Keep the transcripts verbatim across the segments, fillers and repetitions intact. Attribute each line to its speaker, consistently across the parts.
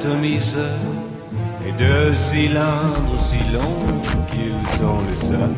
Speaker 1: d'atomiseurs et de cylindres aussi longs qu'ils sont les seuls.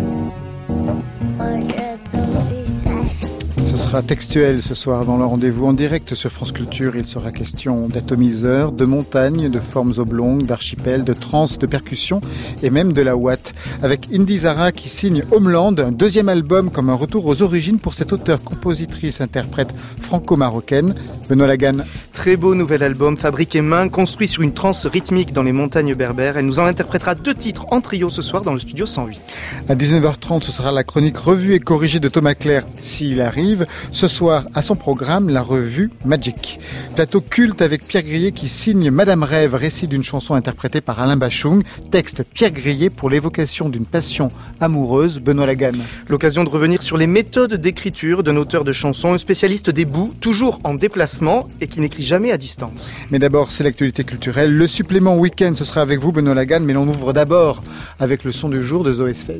Speaker 2: Ce sera textuel ce soir dans le rendez-vous en direct sur France Culture. Il sera question d'atomiseurs, de montagnes, de formes oblongues, d'archipels, de trance, de percussions et même de la ouate. Avec Indy Zara qui signe Homeland, un deuxième album comme un retour aux origines pour cette auteure, compositrice, interprète franco-marocaine. Benoît Lagan.
Speaker 3: Très beau nouvel album, fabriqué main, construit sur une trance rythmique dans les montagnes berbères. Elle nous en interprétera deux titres en trio ce soir dans le studio cent huit.
Speaker 2: À dix-neuf heures trente, ce sera la chronique revue et corrigée de Thomas Clair, s'il arrive. Ce soir, à son programme, la revue Magic. Plateau culte avec Pierre Grillet qui signe Madame Rêve, récit d'une chanson interprétée par Alain Bachung. Texte Pierre Grillet pour l'évocation d'une passion amoureuse, Benoît Lagan.
Speaker 3: L'occasion de revenir sur les méthodes d'écriture d'un auteur de chansons, un spécialiste des bouts, toujours en déplacement et qui n'écrit jamais à distance.
Speaker 2: Mais d'abord, c'est l'actualité culturelle. Le supplément week-end, ce sera avec vous, Benoît Lagan, mais l'on ouvre d'abord avec le son du jour de Zoé Sfez.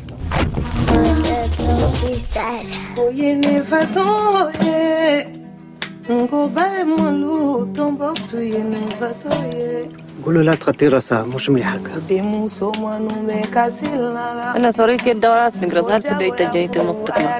Speaker 4: قولوا لا تغطي راسها مش مليحة
Speaker 5: أنا صارت كده راس نقرزها سدي تجيت المنطقة.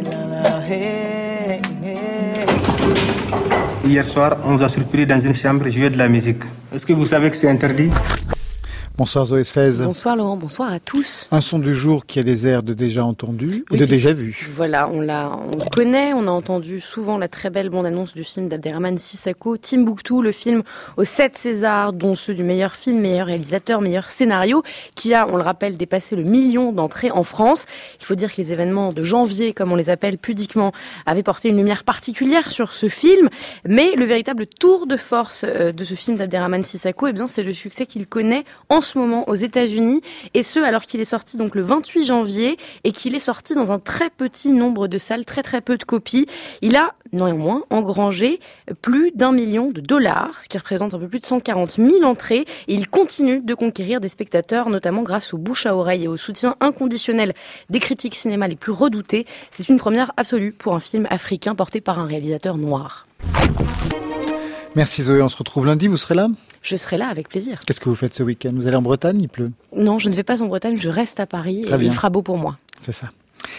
Speaker 4: Hier soir, on nous a surpris dans une chambre jouer de la musique. Est-ce que vous savez que c'est interdit?
Speaker 2: Bonsoir Zoé Sfez.
Speaker 6: Bonsoir Laurent, bonsoir à tous.
Speaker 2: Un son du jour qui a des airs de déjà entendu et
Speaker 6: oui,
Speaker 2: de déjà vu.
Speaker 6: Voilà, on l'a, on le connaît, on a entendu souvent la très belle bande-annonce du film d'Abderrahmane Sissako, Timbuktu, le film aux sept Césars, dont ceux du meilleur film, meilleur réalisateur, meilleur scénario, qui a, on le rappelle, dépassé le million d'entrées en France. Il faut dire que les événements de janvier, comme on les appelle pudiquement, avaient porté une lumière particulière sur ce film, mais le véritable tour de force de ce film d'Abderrahmane Sissako, eh bien, c'est le succès qu'il connaît en ce moment aux États-Unis, et ce alors qu'il est sorti donc le vingt-huit janvier et qu'il est sorti dans un très petit nombre de salles, très très peu de copies. Il a néanmoins engrangé plus d'un million de dollars, ce qui représente un peu plus de cent quarante mille entrées, et il continue de conquérir des spectateurs, notamment grâce au bouche à oreille et au soutien inconditionnel des critiques cinéma les plus redoutés. C'est une première absolue pour un film africain porté par un réalisateur noir.
Speaker 2: Merci Zoé, on se retrouve lundi, vous serez là ?
Speaker 6: Je serai là avec plaisir.
Speaker 2: Qu'est-ce que vous faites ce week-end ? Vous allez en Bretagne, il pleut ?
Speaker 6: Non, je ne vais pas en Bretagne, je reste à Paris et il fera beau pour moi.
Speaker 2: C'est ça.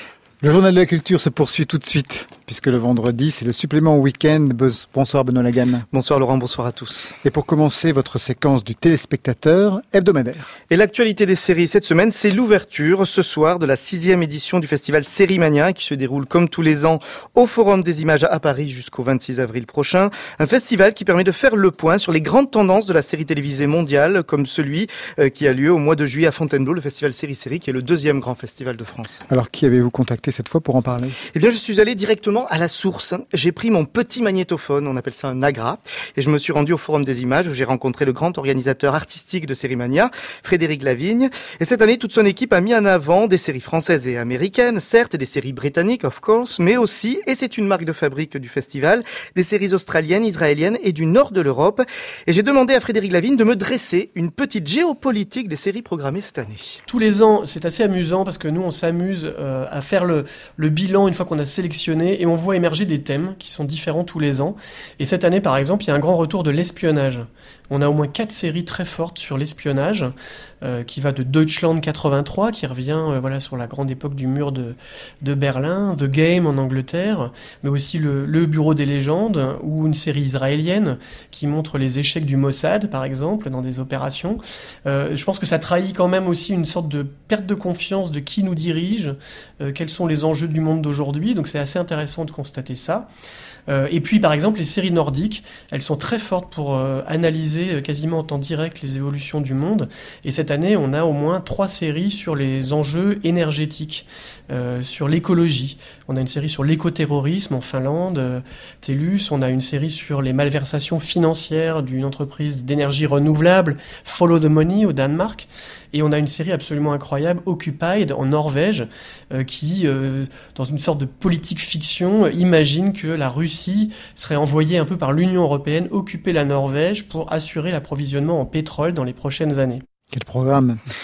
Speaker 2: Le journal de la culture se poursuit tout de suite, puisque le vendredi, c'est le supplément week-end. Bonsoir Benoît Lagan.
Speaker 3: Bonsoir Laurent, bonsoir à tous.
Speaker 2: Et pour commencer, votre séquence du téléspectateur hebdomadaire.
Speaker 3: Et l'actualité des séries cette semaine, c'est l'ouverture ce soir de la sixième édition du festival Sérimania, qui se déroule comme tous les ans au Forum des Images à Paris jusqu'au vingt-six avril prochain. Un festival qui permet de faire le point sur les grandes tendances de la série télévisée mondiale, comme celui qui a lieu au mois de juillet à Fontainebleau, le festival Série-Série, qui est le deuxième grand festival de France.
Speaker 2: Alors, qui avez-vous contacté cette fois pour en parler ?
Speaker 3: Eh bien, je suis allé directement à la source. J'ai pris mon petit magnétophone, on appelle ça un Nagra, et je me suis rendu au Forum des Images où j'ai rencontré le grand organisateur artistique de Sérimania, Frédéric Lavigne. Et cette année, toute son équipe a mis en avant des séries françaises et américaines, certes, des séries britanniques, of course, mais aussi, et c'est une marque de fabrique du festival, des séries australiennes, israéliennes et du nord de l'Europe. Et j'ai demandé à Frédéric Lavigne de me dresser une petite géopolitique des séries programmées cette année.
Speaker 7: Tous les ans, c'est assez amusant parce que nous, on s'amuse euh, à faire le le bilan une fois qu'on a sélectionné et on voit émerger des thèmes qui sont différents tous les ans. Et cette année, par exemple, il y a un grand retour de l'espionnage. On a au moins quatre séries très fortes sur l'espionnage, euh, qui va de Deutschland quatre-vingt-trois, qui revient euh, voilà, sur la grande époque du mur de, de Berlin, The Game en Angleterre, mais aussi le, le Bureau des légendes, ou une série israélienne qui montre les échecs du Mossad, par exemple, dans des opérations. Euh, je pense que ça trahit quand même aussi une sorte de perte de confiance de qui nous dirige, euh, quels sont les enjeux du monde d'aujourd'hui, donc c'est assez intéressant de constater ça. Euh, et puis, par exemple, les séries nordiques, elles sont très fortes pour euh, analyser euh, quasiment en temps direct les évolutions du monde. Et cette année, on a au moins trois séries sur les enjeux énergétiques, euh, sur l'écologie. On a une série sur l'écoterrorisme en Finlande, euh, TELUS. On a une série sur les malversations financières d'une entreprise d'énergie renouvelable, Follow the Money, au Danemark. Et on a une série absolument incroyable, Occupied, en Norvège, euh, qui, euh, dans une sorte de politique fiction, euh, imagine que la Russie serait envoyée un peu par l'Union européenne occuper la Norvège pour assurer l'approvisionnement en pétrole dans les prochaines années.
Speaker 2: Quel programme!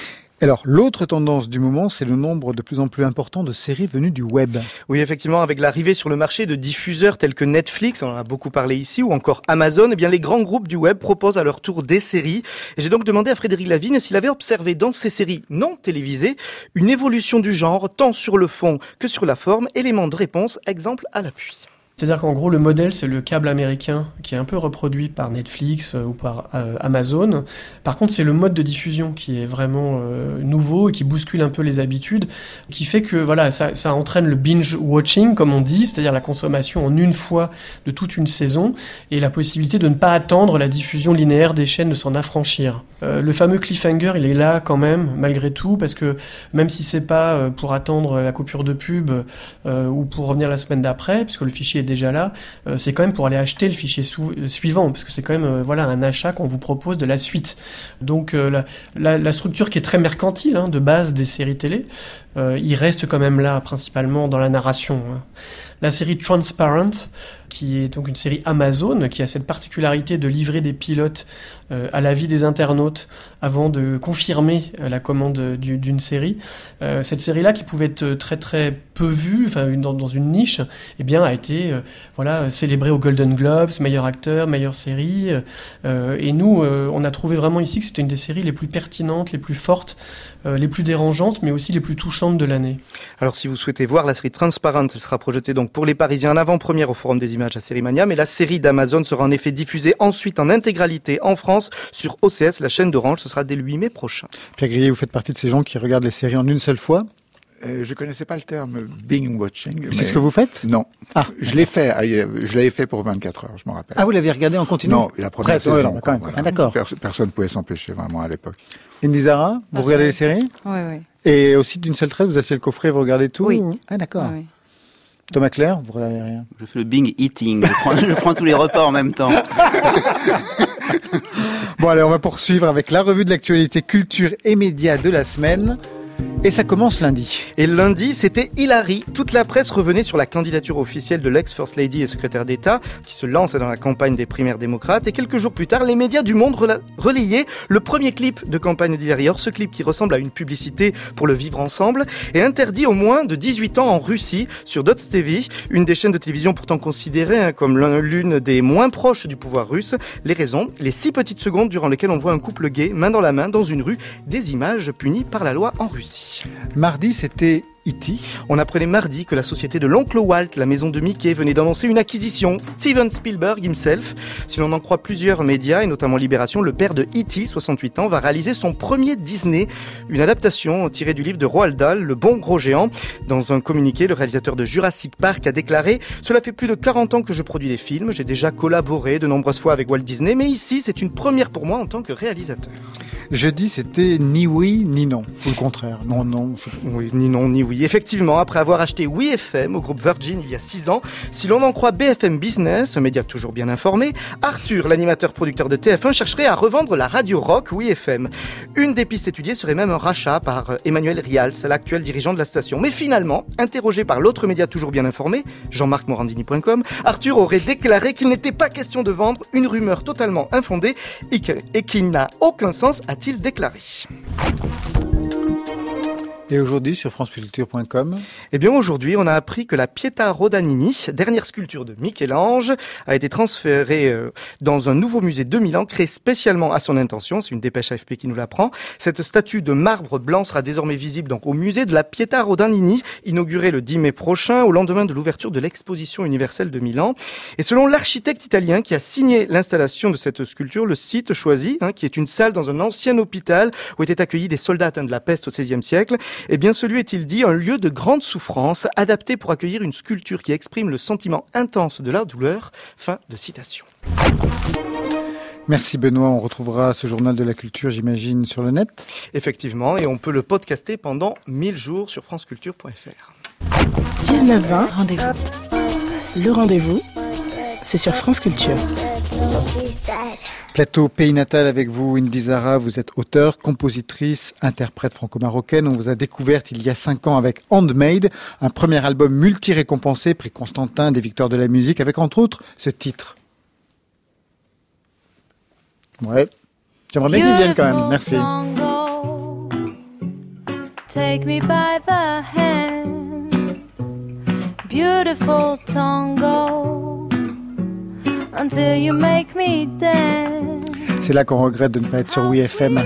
Speaker 2: Alors, l'autre tendance du moment, c'est le nombre de plus en plus important de séries venues du web.
Speaker 3: Oui, effectivement, avec l'arrivée sur le marché de diffuseurs tels que Netflix, on en a beaucoup parlé ici, ou encore Amazon, eh bien, les grands groupes du web proposent à leur tour des séries. Et j'ai donc demandé à Frédéric Lavigne s'il avait observé dans ces séries non télévisées une évolution du genre, tant sur le fond que sur la forme. Élément de réponse, exemple à l'appui.
Speaker 7: C'est-à-dire qu'en gros, le modèle, c'est le câble américain qui est un peu reproduit par Netflix euh, ou par euh, Amazon. Par contre, c'est le mode de diffusion qui est vraiment euh, nouveau et qui bouscule un peu les habitudes, qui fait que voilà, ça, ça entraîne le binge-watching, comme on dit, c'est-à-dire la consommation en une fois de toute une saison et la possibilité de ne pas attendre la diffusion linéaire des chaînes, de s'en affranchir. Euh, le fameux cliffhanger, il est là quand même, malgré tout, parce que même si c'est pas euh, pour attendre la coupure de pub euh, ou pour revenir la semaine d'après, puisque le fichier est déjà là, euh, c'est quand même pour aller acheter le fichier sou- suivant, parce que c'est quand même euh, voilà, un achat qu'on vous propose de la suite. Donc euh, la, la, la structure qui est très mercantile, hein, de base des séries télé, euh, il reste quand même là, principalement dans la narration. Hein. La série Transparent, qui est donc une série Amazon, qui a cette particularité de livrer des pilotes euh, à l'avis des internautes avant de confirmer euh, la commande du, d'une série. Euh, cette série-là, qui pouvait être très très peu vue, enfin dans, dans une niche, eh bien a été euh, voilà célébrée aux Golden Globes, meilleur acteur, meilleure série. Euh, et nous, euh, on a trouvé vraiment ici que c'était une des séries les plus pertinentes, les plus fortes, euh, les plus dérangeantes, mais aussi les plus touchantes de l'année.
Speaker 3: Alors si vous souhaitez voir la série Transparent, elle sera projetée donc pour les Parisiens en avant-première au Forum des Images à Sérimania, mais la série d'Amazon sera en effet diffusée ensuite en intégralité en France sur O C S, la chaîne d'Orange. Ce sera dès le huit mai prochain.
Speaker 2: Pierre Grillet, vous faites partie de ces gens qui regardent les séries en une seule fois.
Speaker 8: Euh, je connaissais pas le terme binge watching.
Speaker 2: C'est ce que vous faites ?
Speaker 8: Non.
Speaker 2: Ah.
Speaker 8: Je l'ai fait. Je l'avais fait pour vingt-quatre heures, je m'en rappelle.
Speaker 2: Ah, vous l'avez regardé en continu ?
Speaker 8: Non, la première
Speaker 2: Bref,
Speaker 8: saison.
Speaker 2: ouais, non, quand même.
Speaker 8: Voilà.
Speaker 2: Ah, d'accord.
Speaker 8: Pers- personne ne pouvait s'empêcher vraiment à l'époque.
Speaker 2: Indy Zara, vous
Speaker 9: Ah,
Speaker 2: regardez
Speaker 9: ouais.
Speaker 2: les séries ?
Speaker 9: Oui, oui.
Speaker 2: Et aussi d'une seule traite, vous achetez le coffret, vous regardez tout ?
Speaker 9: Oui.
Speaker 2: Ah, d'accord.
Speaker 9: Oui, oui.
Speaker 2: Thomas Claire, vous regardez rien ?
Speaker 10: Je fais le Bing Eating. Je prends, je prends tous les repas en même temps.
Speaker 2: Bon, allez, on va poursuivre avec la revue de l'actualité culture et médias de la semaine. Et ça commence lundi.
Speaker 3: Et lundi, c'était Hillary. Toute la presse revenait sur la candidature officielle de l'ex-First Lady et secrétaire d'État, qui se lance dans la campagne des primaires démocrates. Et quelques jours plus tard, les médias du monde rela- relayaient le premier clip de campagne d'Hillary. Or, ce clip qui ressemble à une publicité pour le vivre ensemble est interdit au moins de dix-huit ans en Russie sur Dots T V, une des chaînes de télévision pourtant considérée hein, comme l'un- l'une des moins proches du pouvoir russe. Les raisons, les six petites secondes durant lesquelles on voit un couple gay, main dans la main, dans une rue, des images punies par la loi en Russie.
Speaker 2: Mardi, c'était E T
Speaker 3: On apprenait mardi que la société de l'oncle Walt, la maison de Mickey, venait d'annoncer une acquisition. Steven Spielberg himself. Si l'on en croit plusieurs médias, et notamment Libération, le père de E T, soixante-huit ans, va réaliser son premier Disney, une adaptation tirée du livre de Roald Dahl, Le bon gros géant. Dans un communiqué, le réalisateur de Jurassic Park a déclaré « Cela fait plus de quarante ans que je produis des films, j'ai déjà collaboré de nombreuses fois avec Walt Disney, mais ici, c'est une première pour moi en tant que réalisateur. »
Speaker 2: Jeudi, c'était ni oui, ni non. Ou le contraire. Non, non. Je...
Speaker 3: Oui, ni non, ni oui. Effectivement, après avoir acheté Oui F M au groupe Virgin il y a six ans, si l'on en croit B F M Business, un média toujours bien informé, Arthur, l'animateur producteur de T F un, chercherait à revendre la radio rock Oui F M. Une des pistes étudiées serait même un rachat par Emmanuel Rials, l'actuel dirigeant de la station. Mais finalement, interrogé par l'autre média toujours bien informé, Jean-Marc Morandini point com, Arthur aurait déclaré qu'il n'était pas question de vendre, une rumeur totalement infondée et, que, et qui n'a aucun sens, a-t-il déclaré.
Speaker 2: Et aujourd'hui, sur france culture point com,
Speaker 3: Eh bien, aujourd'hui, on a appris que la Pietà Rodanini, dernière sculpture de Michel-Ange, a été transférée euh, dans un nouveau musée de Milan, créé spécialement à son intention. C'est une dépêche A F P qui nous l'apprend. Cette statue de marbre blanc sera désormais visible donc au musée de la Pietà Rodanini, inauguré le dix mai prochain, au lendemain de l'ouverture de l'exposition universelle de Milan. Et selon l'architecte italien qui a signé l'installation de cette sculpture, le site choisi, hein, qui est une salle dans un ancien hôpital où étaient accueillis des soldats atteints de la peste au seizième siècle, eh bien, celui est-il dit, un lieu de grande souffrance, adapté pour accueillir une sculpture qui exprime le sentiment intense de la douleur. Fin de citation.
Speaker 2: Merci Benoît, on retrouvera ce journal de la culture, j'imagine, sur le net.
Speaker 3: Effectivement, et on peut le podcaster pendant mille jours sur franceculture point f r.
Speaker 11: dix-neuf vingt, rendez-vous. Le rendez-vous, c'est sur France Culture.
Speaker 2: Plateau Pays Natal avec vous, Indy Zara, vous êtes auteure, compositrice, interprète franco-marocaine. On vous a découverte il y a cinq ans avec Handmade, un premier album multi-récompensé, prix Constantin des Victoires de la musique, avec entre autres ce titre. Ouais, j'aimerais bien qu'il vienne quand même, merci.
Speaker 9: take me by the hand. Beautiful tango, until you make me dance.
Speaker 2: C'est là qu'on regrette de ne pas être sur Oui F M.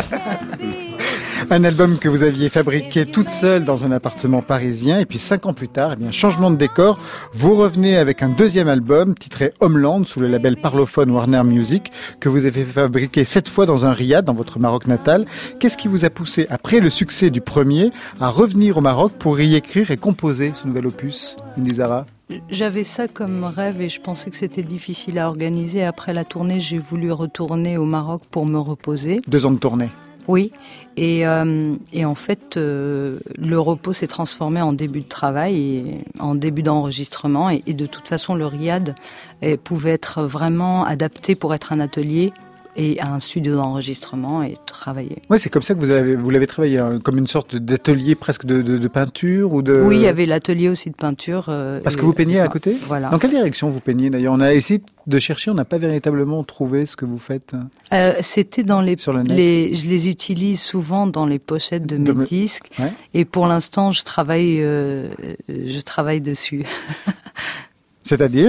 Speaker 2: Un album que vous aviez fabriqué toute seule dans un appartement parisien, et puis cinq ans plus tard, eh bien, changement de décor, vous revenez avec un deuxième album titré Homeland sous le label parlophone Warner Music, que vous avez fabriqué cette fois dans un riad, dans votre Maroc natal. Qu'est-ce qui vous a poussé, après le succès du premier, à revenir au Maroc pour y écrire et composer ce nouvel opus, Indy Zara ?
Speaker 12: J'avais ça comme rêve et je pensais que c'était difficile à organiser. Après la tournée, j'ai voulu retourner au Maroc pour me reposer.
Speaker 2: Deux ans de tournée.
Speaker 12: Oui, et, euh, et en fait, euh, le repos s'est transformé en début de travail, et en début d'enregistrement, et, et de toute façon, le riad eh, pouvait être vraiment adapté pour être un atelier et un studio d'enregistrement et travailler.
Speaker 2: Oui, c'est comme ça que vous l'avez, vous l'avez travaillé, hein, comme une sorte d'atelier presque de, de, de peinture ou de...
Speaker 12: Oui, il y avait l'atelier aussi de peinture. Euh,
Speaker 2: Parce que vous peignez à côté ?
Speaker 12: Voilà.
Speaker 2: Dans quelle direction vous peignez d'ailleurs ? On a essayé de chercher, on n'a pas véritablement trouvé ce que vous faites.
Speaker 12: Euh, c'était dans les,
Speaker 2: Sur le net.
Speaker 12: les... Je les utilise souvent dans les pochettes de mes
Speaker 2: de me...
Speaker 12: disques.
Speaker 2: Ouais.
Speaker 12: Et pour l'instant, je travaille, euh, je travaille dessus.
Speaker 2: C'est-à-dire ?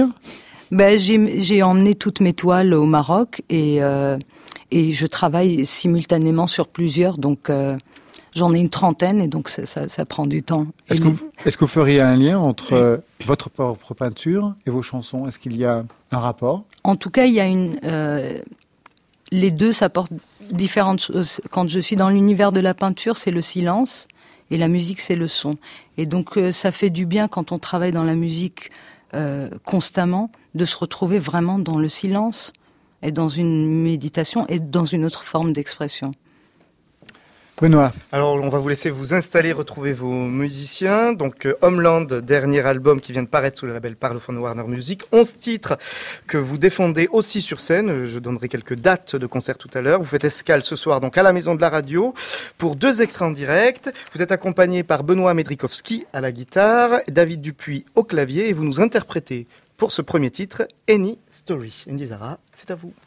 Speaker 12: Ben, j'ai, j'ai emmené toutes mes toiles au Maroc et, euh, et je travaille simultanément sur plusieurs, donc euh, j'en ai une trentaine et donc ça, ça, ça prend du temps.
Speaker 2: Est-ce que,
Speaker 12: les...
Speaker 2: vous, est-ce que vous feriez un lien entre euh, votre propre peinture et vos chansons ? Est-ce qu'il y a un rapport ?
Speaker 12: En tout cas, il y a une... Euh, les deux s'apportent différentes choses. Quand je suis dans l'univers de la peinture, c'est le silence et la musique, c'est le son. Et donc euh, ça fait du bien quand on travaille dans la musique euh, constamment, de se retrouver vraiment dans le silence et dans une méditation et dans une autre forme d'expression.
Speaker 2: Benoît.
Speaker 3: Alors, on va vous laisser vous installer, retrouver vos musiciens. Donc, euh, Homeland, dernier album qui vient de paraître sous le label Parlophone Warner Music. onze titres que vous défendez aussi sur scène. Je donnerai quelques dates de concert tout à l'heure. Vous faites escale ce soir, donc, à la Maison de la Radio pour deux extraits en direct. Vous êtes accompagné par Benoît Medrikowski à la guitare, David Dupuis au clavier, et vous nous interprétez pour ce premier titre, Any Story. Indy Zara, c'est à vous.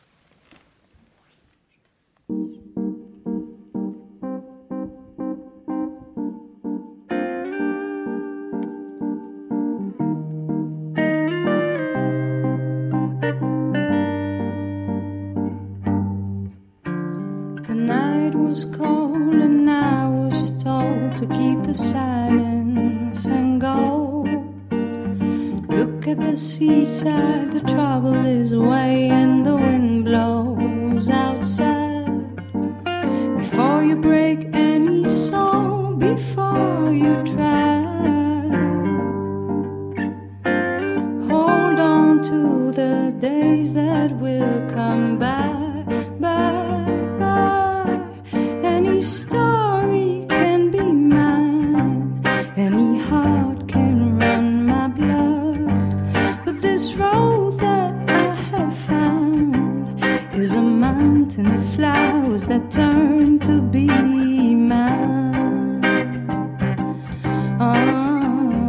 Speaker 9: The night was cold and I was told to keep the silence and go. Look at the seaside, the trouble is away and the wind blows outside. Before you break any soul, before you try, hold on to the days that will come by, by, by. Any story can be mine, any heart can run my blood. This road that I have found is a mountain of flowers that turn to be mine. Oh,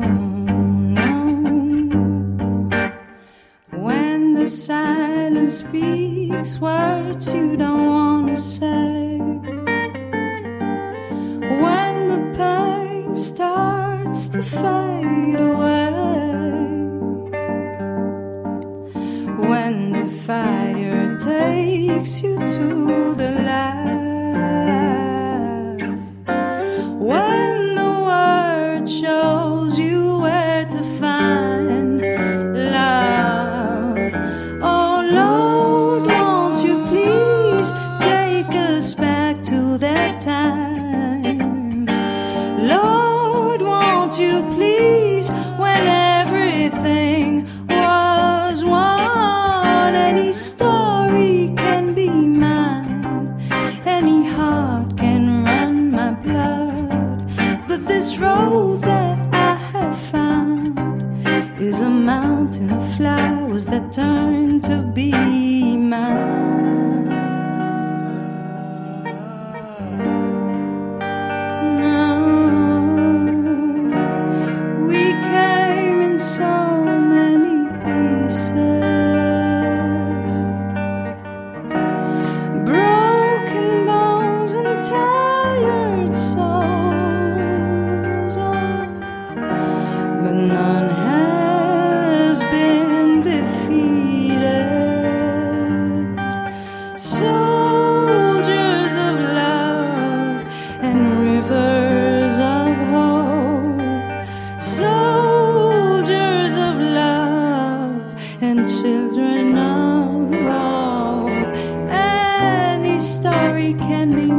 Speaker 9: no. When the silence speaks words you don't want to say, when the pain starts to fade away, when the fire takes you to the light, when the word shows you where to find love. Oh Lord, won't you please take us back to that time? Lord, won't you please, when everything was one. Any story can be mine, any heart can run my blood. But this road that I have found is a mountain of flowers that turn to be mine.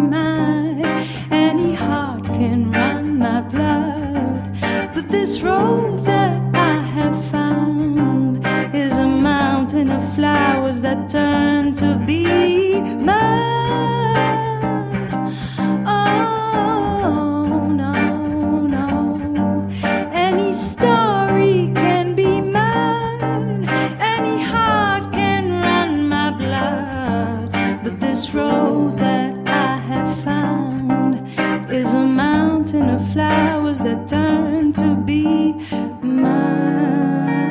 Speaker 9: mine. Any heart can run my blood, but this road that I have found is a mountain of flowers that turn to be mine. Oh, no, no. Any story can be mine. Any heart can run my blood, but this road that I have found is a mountain of flowers that turn to be mine.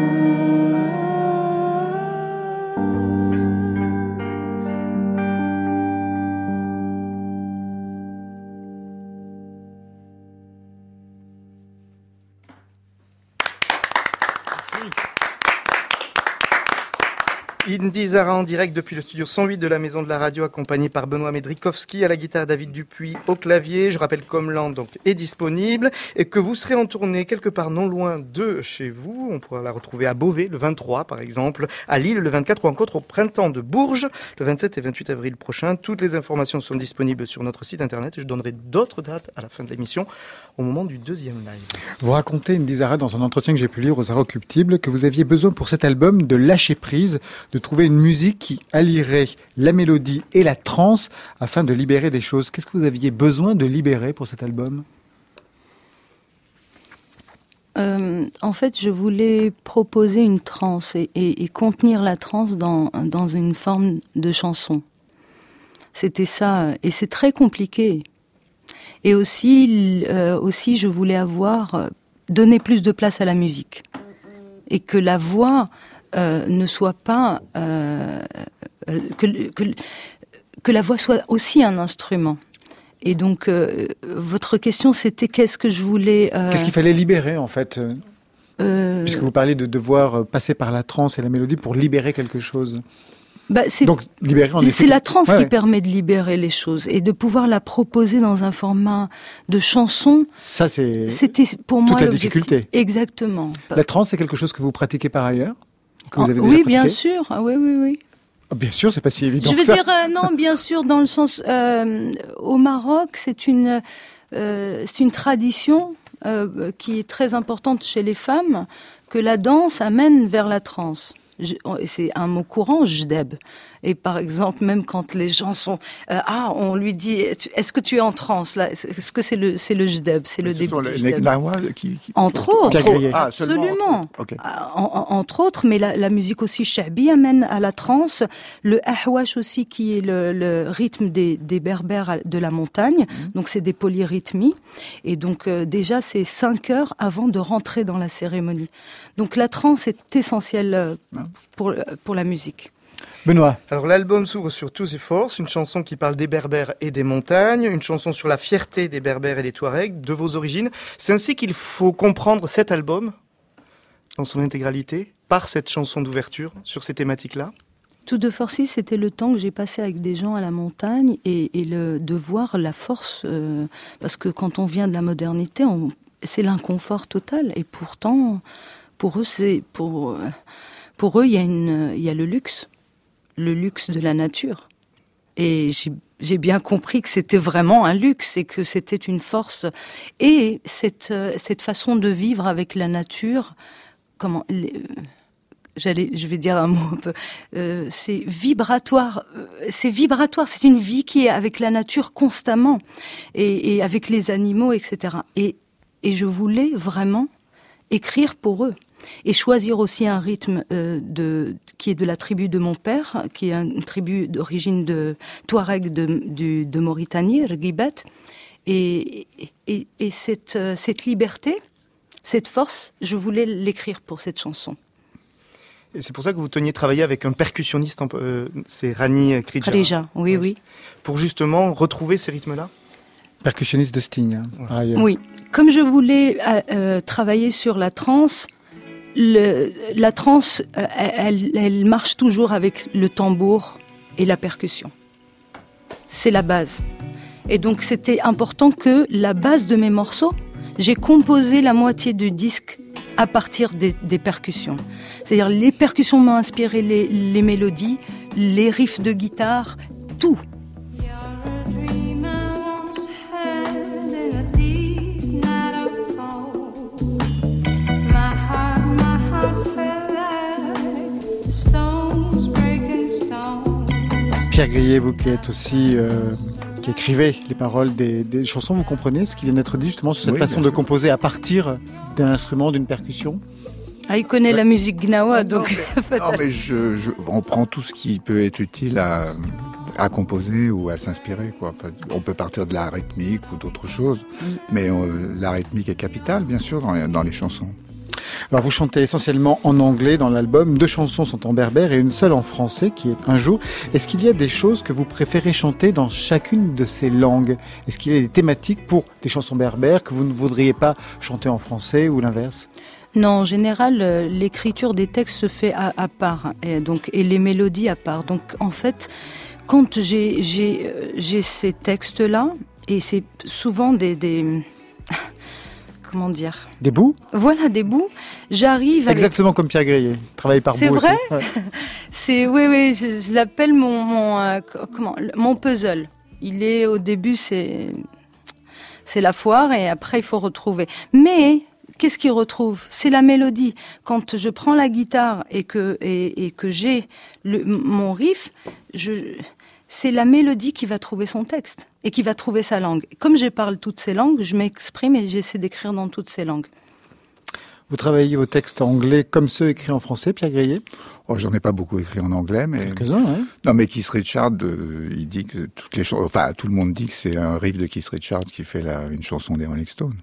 Speaker 3: Indy Zara en direct depuis le studio cent huit de la Maison de la Radio, accompagné par Benoît Medrikowski à la guitare, David Dupuis au clavier. Je rappelle qu'Homeland donc est disponible et que vous serez en tournée quelque part non loin de chez vous. On pourra la retrouver à Beauvais le vingt-trois par exemple, à Lille le vingt-quatre ou encore au Printemps de Bourges le vingt-sept et vingt-huit avril prochain. Toutes les informations sont disponibles sur notre site internet et je donnerai d'autres dates à la fin de l'émission au moment du deuxième live.
Speaker 2: Vous racontez, Indy Zara, dans un entretien que j'ai pu lire aux Inrecuptibles, que vous aviez besoin pour cet album de lâcher prise, de trouver une musique qui allierait la mélodie et la trance afin de libérer des choses. Qu'est-ce que vous aviez besoin de libérer pour cet album ?
Speaker 12: euh, En fait, je voulais proposer une trance et, et, et contenir la trance dans, dans une forme de chanson. C'était ça, et c'est très compliqué. Et aussi, euh, aussi, je voulais avoir donner plus de place à la musique et que la voix Euh, ne soit pas euh, euh, que, que, que la voix soit aussi un instrument. Et donc euh, votre question c'était qu'est-ce que je voulais euh...
Speaker 2: qu'est-ce qu'il fallait libérer en fait
Speaker 12: euh...
Speaker 2: puisque vous parlez de devoir passer par la trance et la mélodie pour libérer quelque chose.
Speaker 12: Bah, c'est,
Speaker 2: donc libérer en effet,
Speaker 12: c'est la trance
Speaker 2: ouais,
Speaker 12: qui
Speaker 2: ouais.
Speaker 12: permet de libérer les choses et de pouvoir la proposer dans un format de chanson.
Speaker 2: Ça c'est
Speaker 12: c'était pour moi
Speaker 2: toute la
Speaker 12: l'objectif.
Speaker 2: difficulté.
Speaker 12: Exactement.
Speaker 2: La trance c'est quelque chose que vous pratiquez par ailleurs? Que vous avez
Speaker 12: oui,
Speaker 2: déjà
Speaker 12: bien sûr. Ah, oui, oui, oui.
Speaker 2: Ah, bien sûr, c'est pas si évident.
Speaker 12: Je veux
Speaker 2: que ça.
Speaker 12: dire, euh, non, bien sûr, dans le sens, euh, au Maroc, c'est une, euh, c'est une tradition euh, qui est très importante chez les femmes, que la danse amène vers la transe. Je, c'est un mot courant, jdeb. Et par exemple, même quand les gens sont, euh, ah, on lui dit, est-ce que tu es en transe là? Est-ce que c'est le, c'est le jdeb, c'est
Speaker 8: Mais
Speaker 12: le
Speaker 8: ce
Speaker 12: début.
Speaker 8: sont les, les Gnawa qui, qui,
Speaker 12: entre
Speaker 8: qui,
Speaker 12: autres,
Speaker 8: qui ah,
Speaker 12: absolument.
Speaker 8: Entre, okay.
Speaker 12: en, en, entre autres, mais la, la musique aussi shabi amène à la transe. Le ahwash aussi, qui est le, le rythme des, des berbères de la montagne. Mmh. Donc c'est des polyrythmies. Et donc euh, déjà c'est cinq heures avant de rentrer dans la cérémonie. Donc la transe est essentielle euh, pour pour la musique.
Speaker 2: Benoît.
Speaker 3: Alors l'album s'ouvre sur To the Force, une chanson qui parle des Berbères et des montagnes, une chanson sur la fierté des Berbères et des Touaregs, de vos origines. C'est ainsi qu'il faut comprendre cet album, dans son intégralité, par cette chanson d'ouverture, sur ces thématiques-là.
Speaker 12: To the Force, c'était le temps que j'ai passé avec des gens à la montagne et, et le, de voir la force, euh, parce que quand on vient de la modernité, on, c'est l'inconfort total. Et pourtant, pour eux, c'est pour, pour eux, il y a une, il y a le luxe. le luxe de la nature. Et j'ai, j'ai bien compris que c'était vraiment un luxe et que c'était une force. Et cette, cette façon de vivre avec la nature, comment, les, j'allais, je vais dire un mot un peu, euh, c'est vibratoire, c'est vibratoire, c'est une vie qui est avec la nature constamment et, et avec les animaux, et cetera. Et, et je voulais vraiment écrire pour eux. Et choisir aussi un rythme euh, de, qui est de la tribu de mon père, qui est une tribu d'origine de Touareg de, de, de Mauritanie, Rgibet. Et, et, et cette, cette liberté, cette force, je voulais l'écrire pour cette chanson.
Speaker 3: Et c'est pour ça que vous teniez travailler avec un percussionniste, euh, c'est Rani Kridja.
Speaker 12: Kridja, oui, oui.
Speaker 3: Pour justement retrouver ces rythmes-là.
Speaker 2: Percussionniste de Sting, hein,
Speaker 3: ouais.
Speaker 2: par ailleurs.
Speaker 12: Oui. Comme je voulais euh, travailler sur la trance, Le, la trance, euh, elle, elle marche toujours avec le tambour et la percussion. C'est la base. Et donc c'était important que la base de mes morceaux, j'ai composé la moitié du disque à partir des, des percussions. C'est-à-dire les percussions m'ont inspiré les, les mélodies, les riffs de guitare, tout.
Speaker 9: You're a dreamer
Speaker 2: Pierre Grillet, vous qui êtes aussi... Euh, qui écrivez les paroles des, des chansons, vous comprenez ce qui vient d'être dit justement sur cette
Speaker 8: oui,
Speaker 2: façon de
Speaker 8: sûr.
Speaker 2: composer à partir d'un instrument, d'une percussion?
Speaker 12: Ah, il connaît ouais. la musique gnawa, donc...
Speaker 8: Non, mais je, je, on prend tout ce qui peut être utile à, à composer ou à s'inspirer, quoi. Enfin, on peut partir de la rythmique ou d'autres choses, mm. mais euh, la rythmique est capitale, bien sûr, dans les, dans les chansons.
Speaker 2: Alors vous chantez essentiellement en anglais dans l'album, deux chansons sont en berbère et une seule en français qui est Un jour. Est-ce qu'il y a des choses que vous préférez chanter dans chacune de ces langues? Est-ce qu'il y a des thématiques pour des chansons berbères que vous ne voudriez pas chanter en français ou l'inverse?
Speaker 12: Non, en général, euh, l'écriture des textes se fait à, à part, et, donc, et les mélodies à part. Donc en fait, quand j'ai, j'ai, euh, j'ai ces textes-là, et c'est souvent des... des... Comment dire?
Speaker 2: Des bouts?
Speaker 12: Voilà, des bouts. J'arrive avec...
Speaker 2: Exactement comme Pierre Grillet. Travaille par
Speaker 12: C'est
Speaker 2: bout
Speaker 12: vrai
Speaker 2: aussi. Ouais.
Speaker 12: C'est, oui, oui, je, je l'appelle mon, mon, euh, comment, mon puzzle. Il est, au début, c'est, c'est la foire et après, il faut retrouver. Mais, qu'est-ce qu'il retrouve? C'est la mélodie. Quand je prends la guitare et que, et, et que j'ai le, mon riff, je... c'est la mélodie qui va trouver son texte et qui va trouver sa langue. Comme je parle toutes ces langues, je m'exprime et j'essaie d'écrire dans toutes ces langues.
Speaker 2: Vous travaillez vos textes anglais comme ceux écrits en français, Pierre Grillet?
Speaker 8: Oh, j'en ai pas beaucoup écrit en anglais, mais...
Speaker 2: Quelques-uns, oui.
Speaker 8: Non, mais Keith Richards, euh, il dit que toutes les chansons... Enfin, tout le monde dit que c'est un riff de Keith Richards qui fait la... une chanson des Rolling Stones.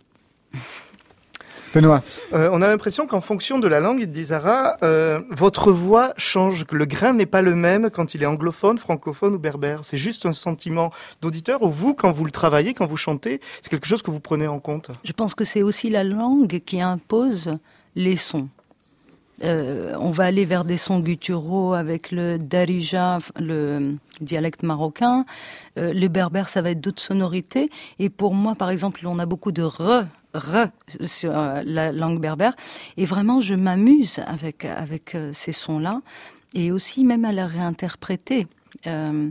Speaker 2: Benoît.
Speaker 3: Euh, on a l'impression qu'en fonction de la langue d'Izara, euh, votre voix change, que le grain n'est pas le même quand il est anglophone, francophone ou berbère. C'est juste un sentiment d'auditeur ou vous, quand vous le travaillez, quand vous chantez, c'est quelque chose que vous prenez en compte?
Speaker 12: Je pense que c'est aussi la langue qui impose les sons. Euh, on va aller vers des sons gutturaux avec le darija, le dialecte marocain. Euh, le berbère, ça va être d'autres sonorités. Et pour moi, par exemple, on a beaucoup de re, re sur la langue berbère. Et vraiment, je m'amuse avec avec ces sons-là, et aussi même à les réinterpréter. Euh,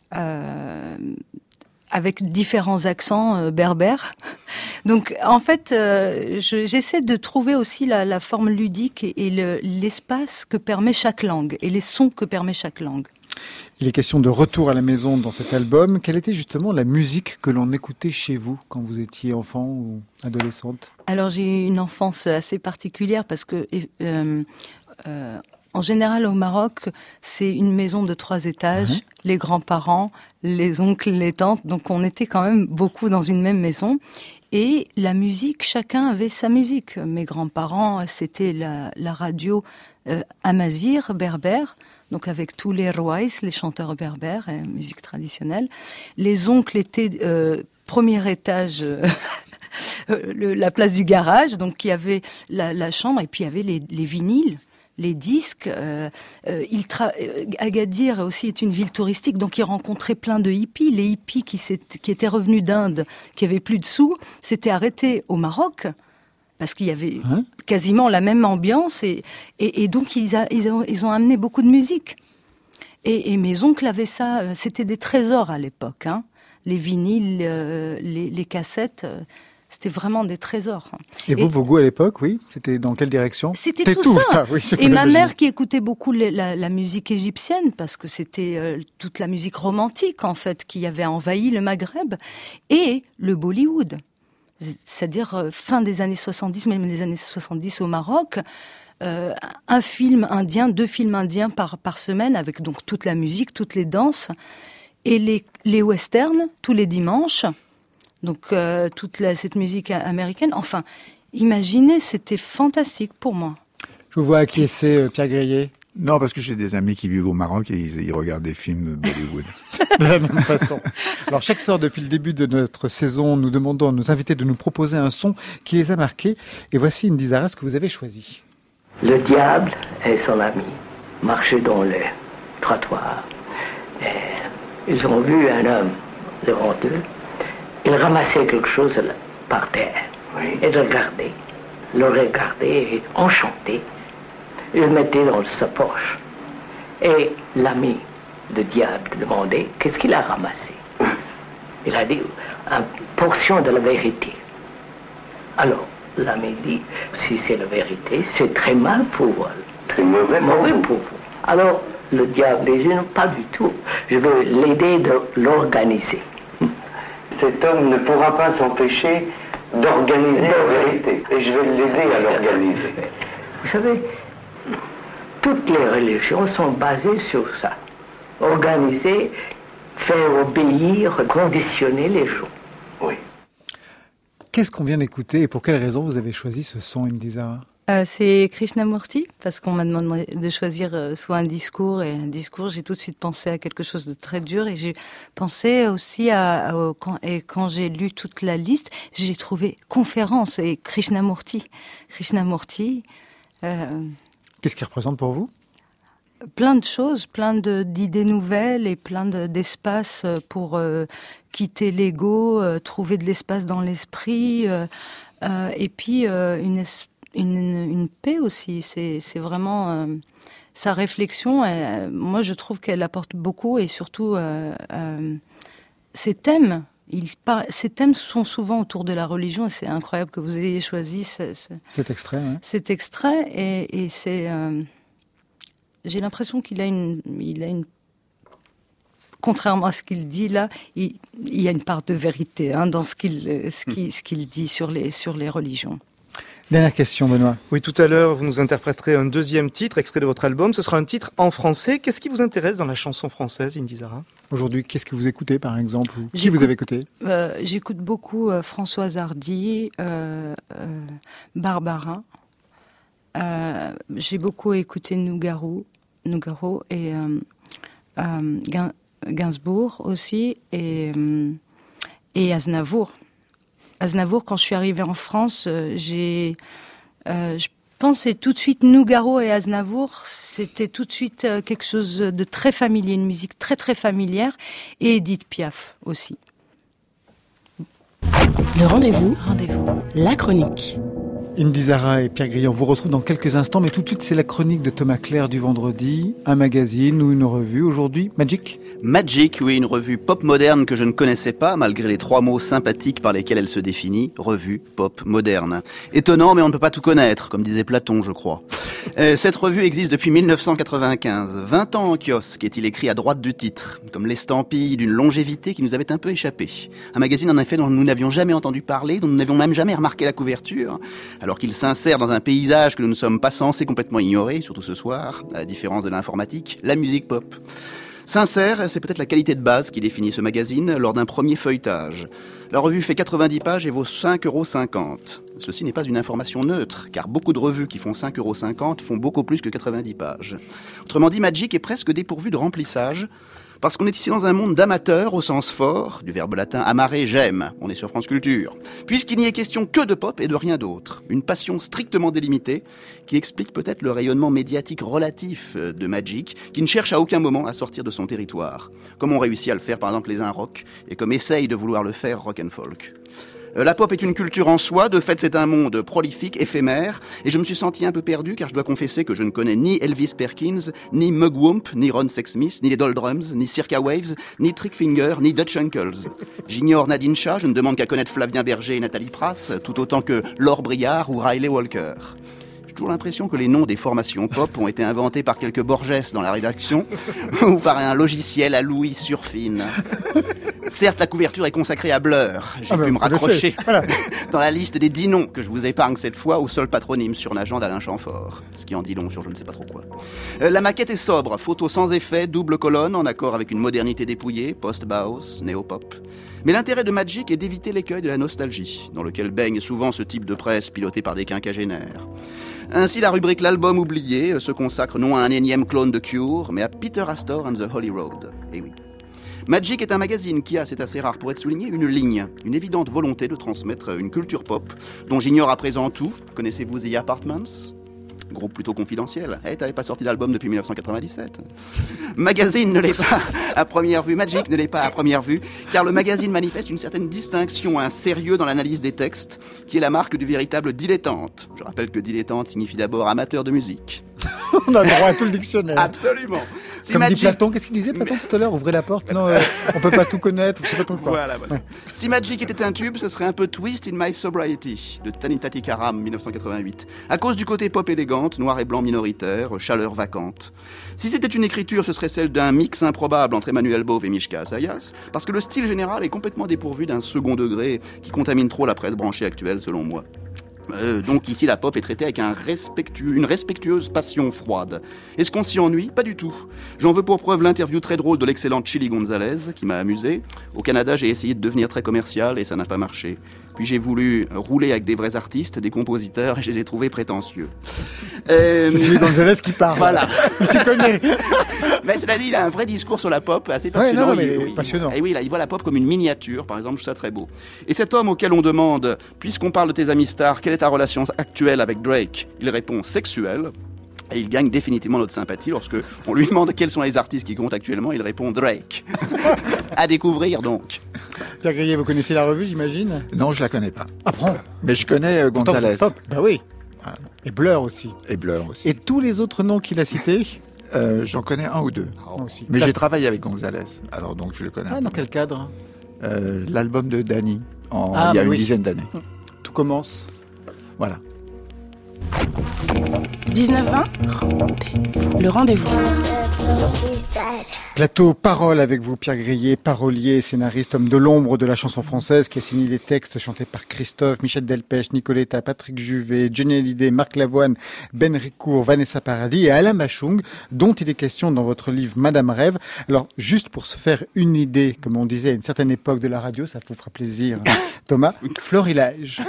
Speaker 12: euh, avec différents accents euh, berbères. Donc, en fait, euh, je, j'essaie de trouver aussi la, la forme ludique et, et le, l'espace que permet chaque langue, et les sons que permet chaque langue.
Speaker 2: Il est question de retour à la maison dans cet album. Quelle était justement la musique que l'on écoutait chez vous quand vous étiez enfant ou adolescente?
Speaker 12: Alors, j'ai eu une enfance assez particulière parce que... Euh, euh, En général, au Maroc, c'est une maison de trois étages, mmh. les grands-parents, les oncles, les tantes, donc on était quand même beaucoup dans une même maison. Et la musique, chacun avait sa musique. Mes grands-parents, c'était la, la radio euh, amazigh, berbère, donc avec tous les rouaïs, les chanteurs berbères, et musique traditionnelle. Les oncles étaient euh, premier étage... Euh, le, la place du garage, donc il y avait la, la chambre, et puis il y avait les, les vinyles. Les disques, euh, euh, il tra- Agadir aussi est une ville touristique, donc il rencontrait plein de hippies. Les hippies qui, qui étaient revenus d'Inde, qui avaient plus de sous, s'étaient arrêtés au Maroc, parce qu'il y avait hein quasiment la même ambiance, et, et, et donc ils, a, ils, ont, ils ont amené beaucoup de musique. Et, et mes oncles avaient ça, c'était des trésors à l'époque, hein. Les vinyles, euh, les, les cassettes... Euh, C'était vraiment des trésors.
Speaker 2: Et vous, et vos goûts à l'époque, oui? C'était dans quelle direction?
Speaker 12: C'était, c'était tout, tout ça. ça oui, et ma
Speaker 2: imaginer.
Speaker 12: mère qui écoutait beaucoup la, la, la musique égyptienne, parce que c'était euh, toute la musique romantique, en fait, qui avait envahi le Maghreb, et le Bollywood. C'est-à-dire euh, fin des années soixante-dix, même les années soixante-dix au Maroc, euh, un film indien, deux films indiens par, par semaine, avec donc toute la musique, toutes les danses, et les, les westerns, tous les dimanches. Donc euh, toute la, cette musique américaine, enfin, imaginez, c'était fantastique pour moi.
Speaker 2: Je vous vois acquiescer, euh, Pierre Grillet.
Speaker 8: Non, parce que j'ai des amis qui vivent au Maroc et ils, ils regardent des films Bollywood.
Speaker 2: De la même façon. Alors chaque soir, depuis le début de notre saison, nous demandons à nos invités de nous proposer un son qui les a marqués. Et voici une Izara, ce que vous avez choisi.
Speaker 13: Le diable et son ami marchaient dans le trottoir. Et ils ont vu un homme devant eux. Il ramassait quelque chose par terre, oui. Et regardait, le regardait et enchanté. Il le mettait dans sa poche. Et l'ami de diable demandait qu'est-ce qu'il a ramassé. Il a dit une portion de la vérité. Alors l'ami dit si c'est la vérité, c'est très mal pour vous.
Speaker 14: C'est mauvais,
Speaker 13: mauvais pour vous. Alors, le diable dit non, pas du tout. Je veux l'aider de l'organiser.
Speaker 14: Cet homme ne pourra pas s'empêcher d'organiser la vérité. Et je vais l'aider à l'organiser.
Speaker 13: Vous savez, toutes les religions sont basées sur ça. Organiser, faire obéir, conditionner les gens.
Speaker 14: Oui.
Speaker 2: Qu'est-ce qu'on vient d'écouter et pour quelle raison vous avez choisi ce son, Indy Zara?
Speaker 12: Euh, c'est Krishnamurti, parce qu'on m'a demandé de choisir euh, soit un discours, et un discours, j'ai tout de suite pensé à quelque chose de très dur, et j'ai pensé aussi à, à quand, et quand j'ai lu toute la liste, j'ai trouvé conférence et Krishnamurti. Krishnamurti. Euh,
Speaker 2: Qu'est-ce qu'il représente pour vous?
Speaker 12: Plein de choses, plein de, d'idées nouvelles et plein de, d'espace pour euh, quitter l'ego, euh, trouver de l'espace dans l'esprit, euh, euh, et puis euh, une espèce Une, une paix aussi, c'est, c'est vraiment euh, sa réflexion. Elle, moi, je trouve qu'elle apporte beaucoup et surtout euh, euh, ses thèmes. Il par... Ces thèmes sont souvent autour de la religion et c'est incroyable que vous ayez choisi ce, ce...
Speaker 2: cet extrait. Ouais.
Speaker 12: Cet extrait et, et c'est. Euh... J'ai l'impression qu'il a une, il a une. Contrairement à ce qu'il dit là, il, il y a une part de vérité hein, dans ce qu'il, ce qu'il, ce qu'il dit sur les, sur les religions.
Speaker 2: Dernière question, Benoît.
Speaker 3: Oui, tout à l'heure, vous nous interpréterez un deuxième titre, extrait de votre album. Ce sera un titre en français. Qu'est-ce qui vous intéresse dans la chanson française, Indy Zara?
Speaker 2: Aujourd'hui, qu'est-ce que vous écoutez, par exemple, ou qui
Speaker 12: j'écoute,
Speaker 2: vous avez écouté?
Speaker 12: euh, J'écoute beaucoup euh, Françoise Hardy, euh, euh, Barbara. Euh, j'ai beaucoup écouté Nougaro, Nougaro et euh, euh, Gainsbourg aussi, et, euh, et Aznavour. Aznavour, quand je suis arrivée en France, euh, j'ai, euh, je pensais tout de suite Nougaro et Aznavour, c'était tout de suite euh, quelque chose de très familier, une musique très très familière, et Edith Piaf aussi.
Speaker 11: Le rendez-vous, rendez-vous, la chronique.
Speaker 2: Indy Zara et Pierre Grillon vous retrouvent dans quelques instants, mais tout de suite c'est la chronique de Thomas Clair du vendredi, un magazine ou une revue. Aujourd'hui, Magic.
Speaker 10: Magic, oui, une revue pop moderne que je ne connaissais pas, malgré les trois mots sympathiques par lesquels elle se définit, revue pop moderne. Étonnant, mais on ne peut pas tout connaître, comme disait Platon, je crois. Euh, cette revue existe depuis mille neuf cent quatre-vingt-quinze, vingt ans en kiosque, est-il écrit à droite du titre, comme l'estampille d'une longévité qui nous avait un peu échappé. Un magazine, en effet, dont nous n'avions jamais entendu parler, dont nous n'avions même jamais remarqué la couverture, alors qu'il s'insère dans un paysage que nous ne sommes pas censés complètement ignorer, surtout ce soir, à la différence de l'informatique, la musique pop. Sincère, c'est peut-être la qualité de base qui définit ce magazine lors d'un premier feuilletage. La revue fait quatre-vingt-dix pages et vaut cinq euros cinquante. Ceci n'est pas une information neutre, car beaucoup de revues qui font cinq euros cinquante font beaucoup plus que quatre-vingt-dix pages. Autrement dit, Magic est presque dépourvu de remplissage, parce qu'on est ici dans un monde d'amateurs au sens fort, du verbe latin amarrer, j'aime, on est sur France Culture, puisqu'il n'y est question que de pop et de rien d'autre. Une passion strictement délimitée qui explique peut-être le rayonnement médiatique relatif de Magic, qui ne cherche à aucun moment à sortir de son territoire, comme ont réussi à le faire par exemple les Un-Rock, et comme essaye de vouloir le faire Rock and Folk. La pop est une culture en soi, de fait c'est un monde prolifique, éphémère, et je me suis senti un peu perdu car je dois confesser que je ne connais ni Elvis Perkins, ni Mugwump, ni Ron Sexsmith, ni les Doldrums, ni Circa Waves, ni Trickfinger, ni Dutch Uncles. J'ignore Nadine Shah, je ne demande qu'à connaître Flavien Berger et Nathalie Prass, tout autant que Laure Briard ou Riley Walker. J'ai toujours l'impression que les noms des formations pop ont été inventés par quelques Borges dans la rédaction ou par un logiciel à Louis Surfine. Certes, la couverture est consacrée à Blur. J'ai
Speaker 2: ah
Speaker 10: pu
Speaker 2: ben,
Speaker 10: me raccrocher
Speaker 2: voilà.
Speaker 10: dans la liste des dix noms que je vous épargne cette fois au seul patronyme surnageant d'Alain Chamfort. Ce qui en dit long sur je ne sais pas trop quoi. Euh, la maquette est sobre, photo sans effet, double colonne, en accord avec une modernité dépouillée, post-Bauhaus, néo-pop. Mais l'intérêt de Magic est d'éviter l'écueil de la nostalgie, dans lequel baigne souvent ce type de presse piloté par des quinquagénaires. Ainsi, la rubrique L'album oublié se consacre non à un énième clone de Cure, mais à Peter Astor and the Holy Road. Eh oui. Magic est un magazine qui a, c'est assez rare pour être souligné, une ligne, une évidente volonté de transmettre une culture pop, dont j'ignore à présent tout. Connaissez-vous The Apartments ? Groupe plutôt confidentiel. Eh, t'avais pas sorti d'album depuis mille neuf cent quatre-vingt-dix-sept. Magazine ne l'est pas à première vue, Magic ne l'est pas à première vue, car le magazine manifeste une certaine distinction, un sérieux dans l'analyse des textes, qui est la marque du véritable dilettante. Je rappelle que dilettante signifie d'abord amateur de musique.
Speaker 2: On a droit à tout le dictionnaire.
Speaker 10: Absolument. Si
Speaker 2: Comme
Speaker 10: Magic...
Speaker 2: dit Platon, qu'est-ce qu'il disait Platon tout à l'heure? Ouvrez la porte. Non, euh, on peut pas tout connaître. Je sais pas trop quoi.
Speaker 10: Voilà, voilà. Ouais. Si Magic était un tube, ce serait un peu Twist in My Sobriety de Tanitati Karam, dix-neuf cent quatre-vingt-huit. À cause du côté pop élégante, noir et blanc minoritaire, chaleur vacante. Si c'était une écriture, ce serait celle d'un mix improbable entre Emmanuel Bove et Mishka Assayas, parce que le style général est complètement dépourvu d'un second degré qui contamine trop la presse branchée actuelle, selon moi. Euh, donc ici la pop est traitée avec un respectueux, une respectueuse passion froide. Est-ce qu'on s'y ennuie? Pas du tout. J'en veux pour preuve l'interview très drôle de l'excellente Chili Gonzalez qui m'a amusé. Au Canada, j'ai essayé de devenir très commercial et ça n'a pas marché. Puis j'ai voulu rouler avec des vrais artistes, des compositeurs, et je les ai trouvés prétentieux.
Speaker 2: Euh... C'est Chili Gonzalez qui parle.
Speaker 10: Voilà.
Speaker 2: Il s'y connaît.
Speaker 10: Mais cela dit, il a un vrai discours sur la pop, assez passionnant.
Speaker 2: Ouais, non, non, mais
Speaker 10: il, oui,
Speaker 2: passionnant.
Speaker 10: Et oui, là, il voit la pop comme une miniature, par exemple, je trouve ça très beau. Et cet homme auquel on demande, puisqu'on parle de tes amis stars, quelle est ta relation actuelle avec Drake? Il répond sexuelle. Et il gagne définitivement notre sympathie lorsque on lui demande quels sont les artistes qui comptent actuellement. Il répond Drake. À découvrir donc.
Speaker 2: Pierre Grillet, vous connaissez la revue, j'imagine?
Speaker 8: Non, je la connais pas.
Speaker 2: Ah bon?
Speaker 8: Mais je connais euh, Gonzalez.
Speaker 2: Top, top. Bah oui. Ah. Et Blur aussi.
Speaker 8: Et Blur aussi.
Speaker 2: Et tous les autres noms qu'il a cités?
Speaker 8: euh, J'en connais un ou deux.
Speaker 2: Oh. Aussi.
Speaker 8: Mais
Speaker 2: La...
Speaker 8: j'ai travaillé avec Gonzalez, alors donc je le connais.
Speaker 2: Ah, dans quel cadre?
Speaker 8: euh, L'album de Danny, en...
Speaker 2: ah,
Speaker 8: il y a une
Speaker 2: oui.
Speaker 8: dizaine d'années.
Speaker 2: Tout commence.
Speaker 8: Voilà.
Speaker 11: dix-neuf vingt, le rendez-vous.
Speaker 2: Plateau Parole avec vous, Pierre Grillet, parolier, scénariste, homme de l'ombre de la chanson française, qui a signé les textes chantés par Christophe, Michel Delpech, Nicoletta, Patrick Juvet, Johnny Hallyday, Marc Lavoine, Ben Ricourt, Vanessa Paradis et Alain Bachung, dont il est question dans votre livre Madame Rêve. Alors, juste pour se faire une idée, comme on disait à une certaine époque de la radio, ça vous fera plaisir, Thomas, florilège.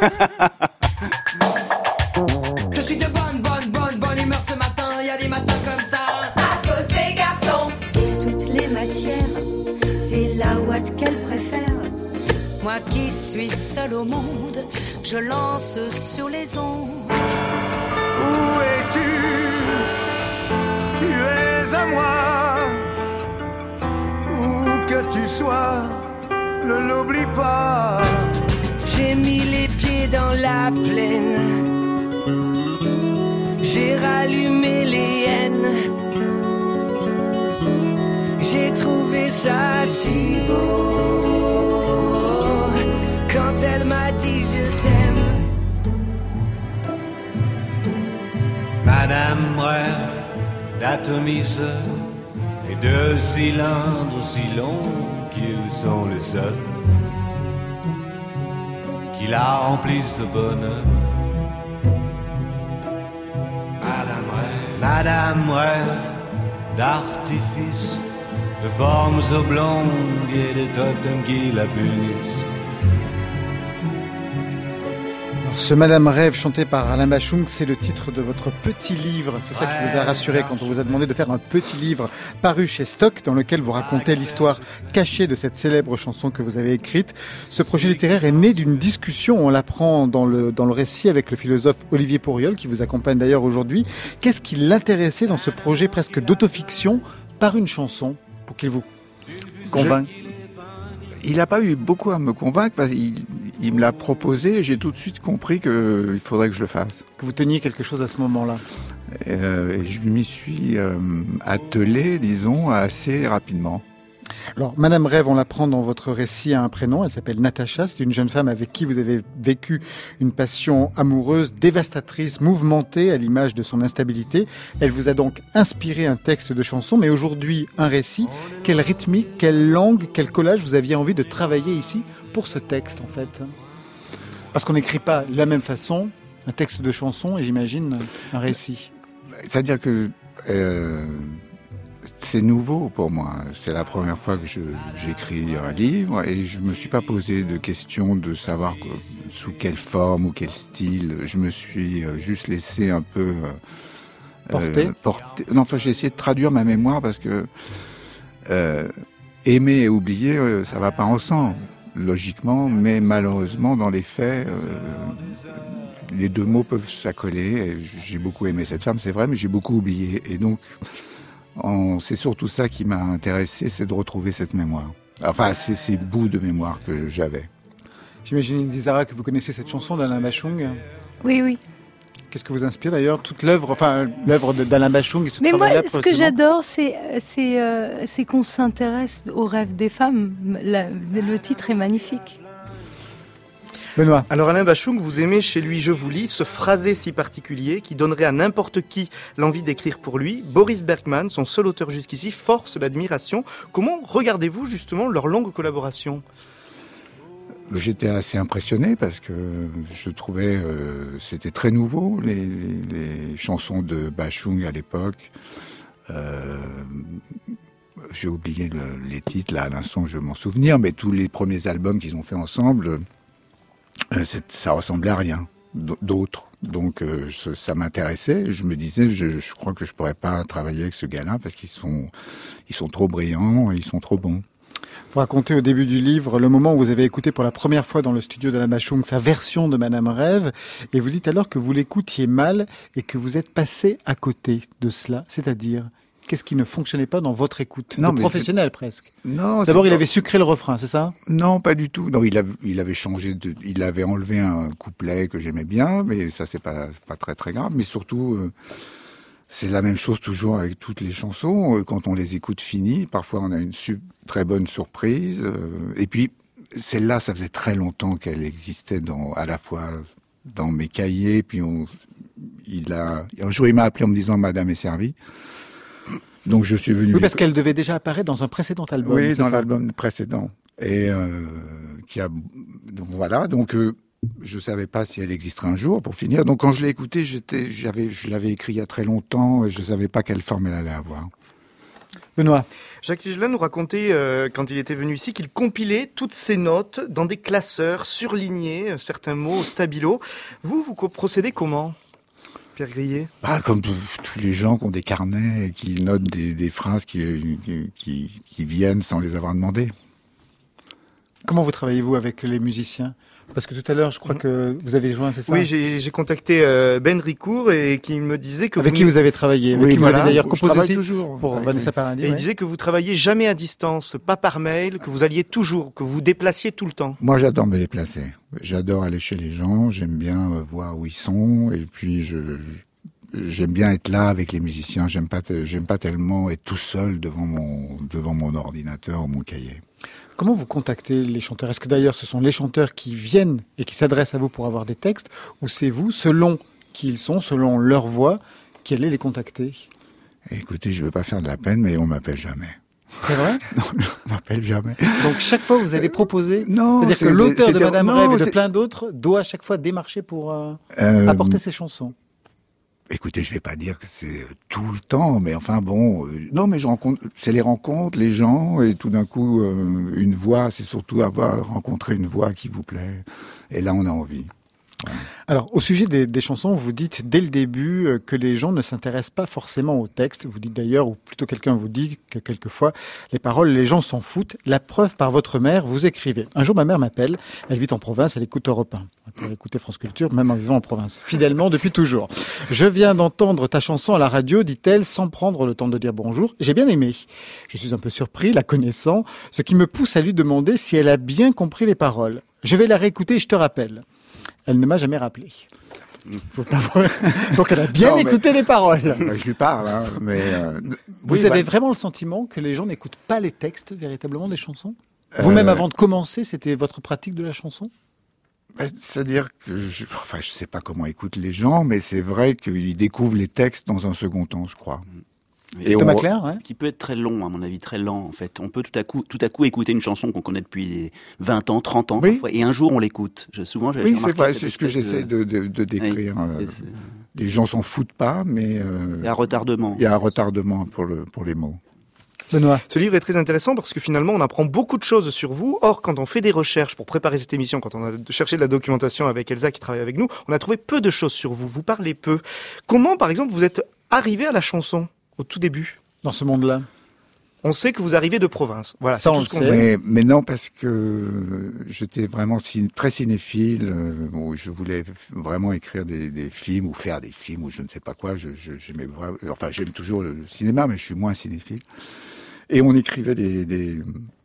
Speaker 15: Je suis de bonne, bonne, bonne, bonne humeur ce matin. Il y a des matins comme ça. À cause des garçons.
Speaker 9: Toutes les matières, c'est la ouate qu'elle préfère.
Speaker 15: Moi qui suis seule au monde, je lance sur les ondes.
Speaker 1: Où es-tu? Tu es à moi. Où que tu sois, ne l'oublie pas.
Speaker 15: J'ai mis les pieds dans la plaine. J'ai rallumé les haines. J'ai trouvé ça si beau quand elle m'a dit je t'aime.
Speaker 1: Madame rêve d'atomiseurs et de cylindres aussi longs qu'ils sont les seuls qui la remplissent de bonheur. Madame rêve, Madame rêve d'artifices, de formes oblongues et de totems qui la punissent.
Speaker 2: Alors, ce Madame Rêve chanté par Alain Bachung, c'est le titre de votre petit livre. C'est ça qui vous a rassuré quand on vous a demandé de faire un petit livre paru chez Stock dans lequel vous racontez l'histoire cachée de cette célèbre chanson que vous avez écrite. Ce projet littéraire est né d'une discussion, on l'apprend dans le, dans le récit avec le philosophe Olivier Pourriol qui vous accompagne d'ailleurs aujourd'hui. Qu'est-ce qui l'intéressait dans ce projet presque d'autofiction par une chanson pour qu'il vous convainque?
Speaker 8: Il n'a pas eu beaucoup à me convaincre parce qu'il il me l'a proposé et j'ai tout de suite compris qu'il faudrait que je le fasse.
Speaker 2: Que vous teniez quelque chose à ce moment-là.
Speaker 8: Euh, et je m'y suis euh, attelé, disons, assez rapidement.
Speaker 2: Alors, Madame Rêve, on l'apprend dans votre récit à un prénom, elle s'appelle Natacha, c'est une jeune femme avec qui vous avez vécu une passion amoureuse, dévastatrice, mouvementée à l'image de son instabilité. Elle vous a donc inspiré un texte de chanson, mais aujourd'hui un récit. Quelle rythmique, quelle langue, quel collage vous aviez envie de travailler ici pour ce texte en fait? Parce qu'on n'écrit pas de la même façon un texte de chanson et j'imagine un récit.
Speaker 8: C'est-à-dire que... Euh... C'est nouveau pour moi. C'est la première fois que je, j'écris un livre et je me suis pas posé de question de savoir que, sous quelle forme ou quel style. Je me suis juste laissé un peu euh,
Speaker 2: porter.
Speaker 8: porter. Non, enfin, j'ai essayé de traduire ma mémoire parce que euh, aimer et oublier, euh, ça va pas ensemble, logiquement, mais malheureusement, dans les faits. Euh, les deux mots peuvent s'accoler. J'ai beaucoup aimé cette femme, c'est vrai, mais j'ai beaucoup oublié. Et donc, on, c'est surtout ça qui m'a intéressé, c'est de retrouver cette mémoire. Enfin, c'est ces bouts de mémoire que j'avais.
Speaker 2: J'imagine, Indy Zara, que vous connaissez cette chanson d'Alain Bachung.
Speaker 12: Oui, oui.
Speaker 2: Qu'est-ce que vous inspire d'ailleurs toute l'œuvre, enfin l'œuvre d'Alain Bachung et ce
Speaker 12: Mais moi,
Speaker 2: travail-là
Speaker 12: ce que j'adore, c'est c'est euh, c'est qu'on s'intéresse aux rêves des femmes. La, le titre est magnifique.
Speaker 2: Benoît.
Speaker 3: Alors Alain Bachung, vous aimez chez lui, je vous lis, ce phrasé si particulier qui donnerait à n'importe qui l'envie d'écrire pour lui. Boris Bergman, son seul auteur jusqu'ici, force l'admiration. Comment regardez-vous justement leur longue collaboration ?
Speaker 8: J'étais assez impressionné parce que je trouvais euh, c'était très nouveau les, les, les chansons de Bachung à l'époque. Euh, j'ai oublié le, les titres là à l'instant, je vais m'en souvenir, mais tous les premiers albums qu'ils ont fait ensemble, euh, ça ressemblait à rien d'autre. Donc euh, ça, ça m'intéressait. Je me disais, je, je crois que je pourrais pas travailler avec ce gars-là parce qu'ils sont ils sont trop brillants, et ils sont trop bons.
Speaker 2: Vous racontez au début du livre le moment où vous avez écouté pour la première fois dans le studio d'Alain Bachung sa version de Madame Rêve, et vous dites alors que vous l'écoutiez mal et que vous êtes passé à côté de cela. C'est-à-dire, qu'est-ce qui ne fonctionnait pas dans votre écoute,
Speaker 8: non,
Speaker 2: de professionnel presque?
Speaker 8: Non.
Speaker 2: D'abord, il
Speaker 8: pas...
Speaker 2: avait sucré le refrain, c'est ça?
Speaker 8: Non, pas du tout. Non, il avait, il avait changé de, il avait enlevé un couplet que j'aimais bien, mais ça c'est pas pas très très grave. Mais surtout. Euh... C'est la même chose toujours avec toutes les chansons. Quand on les écoute finies, parfois on a une su- très bonne surprise. Et puis, celle-là, ça faisait très longtemps qu'elle existait dans, à la fois dans mes cahiers. Puis on, il a, un jour, il m'a appelé en me disant « Madame est servie ». Donc je suis venu...
Speaker 2: Oui, parce qu'elle devait déjà apparaître dans un précédent album.
Speaker 8: Oui, dans
Speaker 2: ça
Speaker 8: l'album précédent. Et euh, qui a... Voilà, donc... Euh, je savais pas si elle existerait un jour, pour finir. Donc, quand je l'ai écoutée, j'étais, j'avais, je l'avais écrit il y a très longtemps et je savais pas quelle forme elle allait avoir.
Speaker 2: Benoît.
Speaker 3: Jacques Higelin nous racontait, euh, quand il était venu ici, qu'il compilait toutes ses notes dans des classeurs surlignés, certains mots au stabilo. Vous, vous procédez comment, Pierre Grillet?
Speaker 8: Bah, comme tous les gens qui ont des carnets et qui notent des, des phrases qui, qui, qui viennent sans les avoir demandées.
Speaker 2: Comment vous travaillez-vous avec les musiciens? Parce que tout à l'heure, je crois que vous avez joint, c'est ça?
Speaker 3: Oui, j'ai, j'ai contacté euh, Ben Ricourt et qui me disait que
Speaker 2: avec
Speaker 3: vous
Speaker 2: qui vous avez travaillé, avec
Speaker 3: oui,
Speaker 2: qui vous
Speaker 3: voilà.
Speaker 2: avez d'ailleurs composé aussi
Speaker 8: toujours
Speaker 2: pour Vanessa Paradis.
Speaker 3: Et
Speaker 2: ouais.
Speaker 3: il disait que vous travailliez jamais à distance, pas par mail, que vous alliez toujours, que vous vous déplaciez tout le temps.
Speaker 8: Moi, j'adore me déplacer. J'adore aller chez les gens. J'aime bien euh, voir où ils sont. Et puis, je, j'aime bien être là avec les musiciens. J'aime pas, j'aime pas tellement être tout seul devant mon, devant mon ordinateur ou mon cahier.
Speaker 2: Comment vous contactez les chanteurs? Est-ce que d'ailleurs ce sont les chanteurs qui viennent et qui s'adressent à vous pour avoir des textes, ou c'est vous, selon qui ils sont, selon leur voix, qui allez les contacter?
Speaker 8: Écoutez, je veux pas faire de la peine, mais on m'appelle jamais.
Speaker 2: C'est vrai?
Speaker 8: Non, on m'appelle jamais.
Speaker 2: Donc chaque fois vous allez proposer,
Speaker 8: non,
Speaker 2: c'est-à-dire
Speaker 8: c'est
Speaker 2: que l'auteur
Speaker 8: c'est
Speaker 2: de
Speaker 8: des...
Speaker 2: Madame
Speaker 8: non,
Speaker 2: Rêve et de
Speaker 8: c'est...
Speaker 2: plein d'autres doit à chaque fois démarcher pour euh,
Speaker 8: euh...
Speaker 2: apporter ses chansons.
Speaker 8: Écoutez, je vais pas dire que c'est tout le temps, mais enfin bon, euh, non, mais je rencontre, c'est les rencontres, les gens, et tout d'un coup, euh, une voix, c'est surtout avoir rencontré une voix qui vous plaît, et là on a envie. Ouais.
Speaker 2: Alors, au sujet des, des chansons, vous dites dès le début euh, que les gens ne s'intéressent pas forcément au texte. Vous dites d'ailleurs, ou plutôt quelqu'un vous dit que quelquefois, les paroles, les gens s'en foutent. La preuve par votre mère, vous écrivez. Un jour, ma mère m'appelle. Elle vit en province, elle écoute Europe un. Elle peut écouter France Culture, même en vivant en province. Fidèlement, depuis toujours. Je viens d'entendre ta chanson à la radio, dit-elle, sans prendre le temps de dire bonjour. J'ai bien aimé. Je suis un peu surpris, la connaissant, ce qui me pousse à lui demander si elle a bien compris les paroles. Je vais la réécouter et je te rappelle. Elle ne m'a jamais rappelé. Donc elle a bien non, écouté les paroles.
Speaker 8: Bah, je lui parle, hein, mais... Euh,
Speaker 2: Vous
Speaker 8: oui,
Speaker 2: avez
Speaker 8: bah...
Speaker 2: vraiment le sentiment que les gens n'écoutent pas les textes véritablement des chansons? Vous-même, euh... avant de commencer, c'était votre pratique de la chanson?
Speaker 8: bah, C'est-à-dire que, je, enfin, je sais pas comment écoutent les gens, mais c'est vrai qu'ils découvrent les textes dans un second temps, je crois.
Speaker 10: Et
Speaker 2: Thomas
Speaker 10: on...
Speaker 2: Clair, ouais.
Speaker 10: Qui peut être très long, à mon avis, très lent, en fait. On peut tout à coup, tout à coup écouter une chanson qu'on connaît depuis vingt ans, trente ans, oui. parfois, et un jour on l'écoute. Je, souvent, j'ai
Speaker 8: oui, c'est vrai, c'est ce que j'essaie de, de, de décrire. Oui,
Speaker 10: c'est, c'est...
Speaker 8: Les gens s'en foutent pas, mais... Euh,
Speaker 10: il y a un retardement.
Speaker 8: Il y a un retardement pour, le, pour les mots.
Speaker 2: Benoît.
Speaker 3: Ce livre est très intéressant parce que finalement on apprend beaucoup de choses sur vous. Or, quand on fait des recherches pour préparer cette émission, quand on a cherché de la documentation avec Elsa qui travaille avec nous, on a trouvé peu de choses sur vous. Vous parlez peu. Comment, par exemple, vous êtes arrivé à la chanson au tout début?
Speaker 2: Dans ce monde-là,
Speaker 3: on sait que vous arrivez de province. Voilà,
Speaker 2: ça
Speaker 3: c'est
Speaker 2: on
Speaker 3: tout ce qu'on
Speaker 2: sait.
Speaker 8: Mais, mais non, parce que j'étais vraiment ciné, très cinéphile. Euh, bon, je voulais vraiment écrire des, des films ou faire des films ou je ne sais pas quoi. Je, je, j'aimais vraiment, enfin, j'aime toujours le cinéma, mais je suis moins cinéphile. Et on écrivait des, des,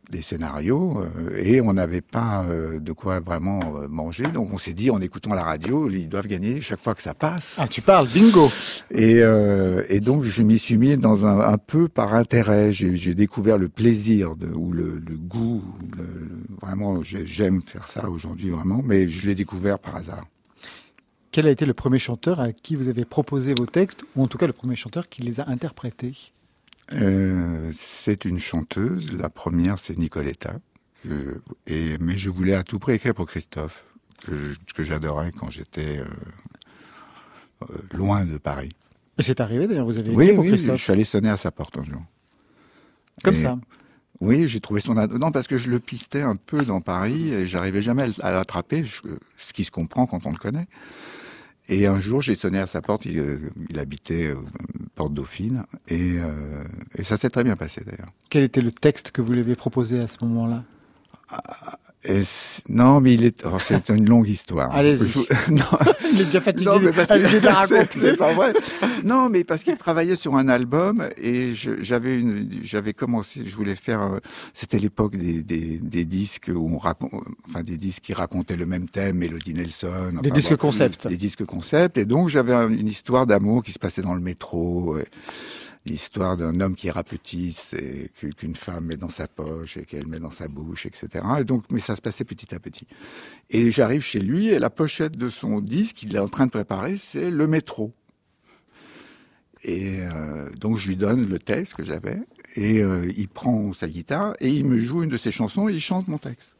Speaker 8: des scénarios euh, et on n'avait pas euh, de quoi vraiment euh, manger. Donc on s'est dit, en écoutant la radio, ils doivent gagner chaque fois que ça passe.
Speaker 2: Ah, tu parles, bingo.
Speaker 8: Et, euh, et donc je m'y suis mis dans un, un peu par intérêt. J'ai, j'ai découvert le plaisir de, ou le, le goût. Le, le, vraiment, j'aime faire ça aujourd'hui vraiment, mais je l'ai découvert par hasard.
Speaker 2: Quel a été le premier chanteur à qui vous avez proposé vos textes, ou en tout cas le premier chanteur qui les a interprétés?
Speaker 8: Euh, c'est une chanteuse. La première, c'est Nicoletta. Que, et, mais je voulais à tout prix écrire pour Christophe, que, que j'adorais quand j'étais euh, euh, loin de Paris.
Speaker 2: Et c'est arrivé d'ailleurs, vous avez
Speaker 8: écrit
Speaker 2: oui, pour
Speaker 8: oui,
Speaker 2: Christophe.
Speaker 8: Je suis allé sonner à sa porte un jour.
Speaker 2: Comme
Speaker 8: et,
Speaker 2: ça.
Speaker 8: Oui, j'ai trouvé son adresse. Non, parce que je le pistais un peu dans Paris et j'arrivais jamais à l'attraper, je, ce qui se comprend quand on le connaît. Et un jour, j'ai sonné à sa porte, il, euh, il habitait euh, Porte Dauphine, et, euh, et ça s'est très bien passé d'ailleurs.
Speaker 2: Quel était le texte que vous lui avez proposé à ce moment-là?
Speaker 8: ah, Non, mais il est. Oh, c'est une longue histoire.
Speaker 2: Allez-y. Je...
Speaker 8: Non.
Speaker 2: Il est déjà fatigué
Speaker 8: non, mais parce
Speaker 2: à l'idée de la
Speaker 8: c'est,
Speaker 2: raconter.
Speaker 8: c'est pas vrai. Non, mais parce qu'il travaillait sur un album et je, j'avais une, j'avais commencé. Je voulais faire. Euh, c'était l'époque des, des, des disques où on raconte, enfin des disques qui racontaient le même thème, Mélodie Nelson. Enfin,
Speaker 2: des disques bon, concept.
Speaker 8: Des disques concept. Et donc j'avais une histoire d'amour qui se passait dans le métro. Et, l'histoire d'un homme qui rapetisse et qu'une femme met dans sa poche et qu'elle met dans sa bouche, et cetera. Et donc, mais ça se passait petit à petit. Et j'arrive chez lui et la pochette de son disque qu'il est en train de préparer, c'est le métro. Et euh, donc je lui donne le texte que j'avais et euh, il prend sa guitare et il me joue une de ses chansons et il chante mon texte.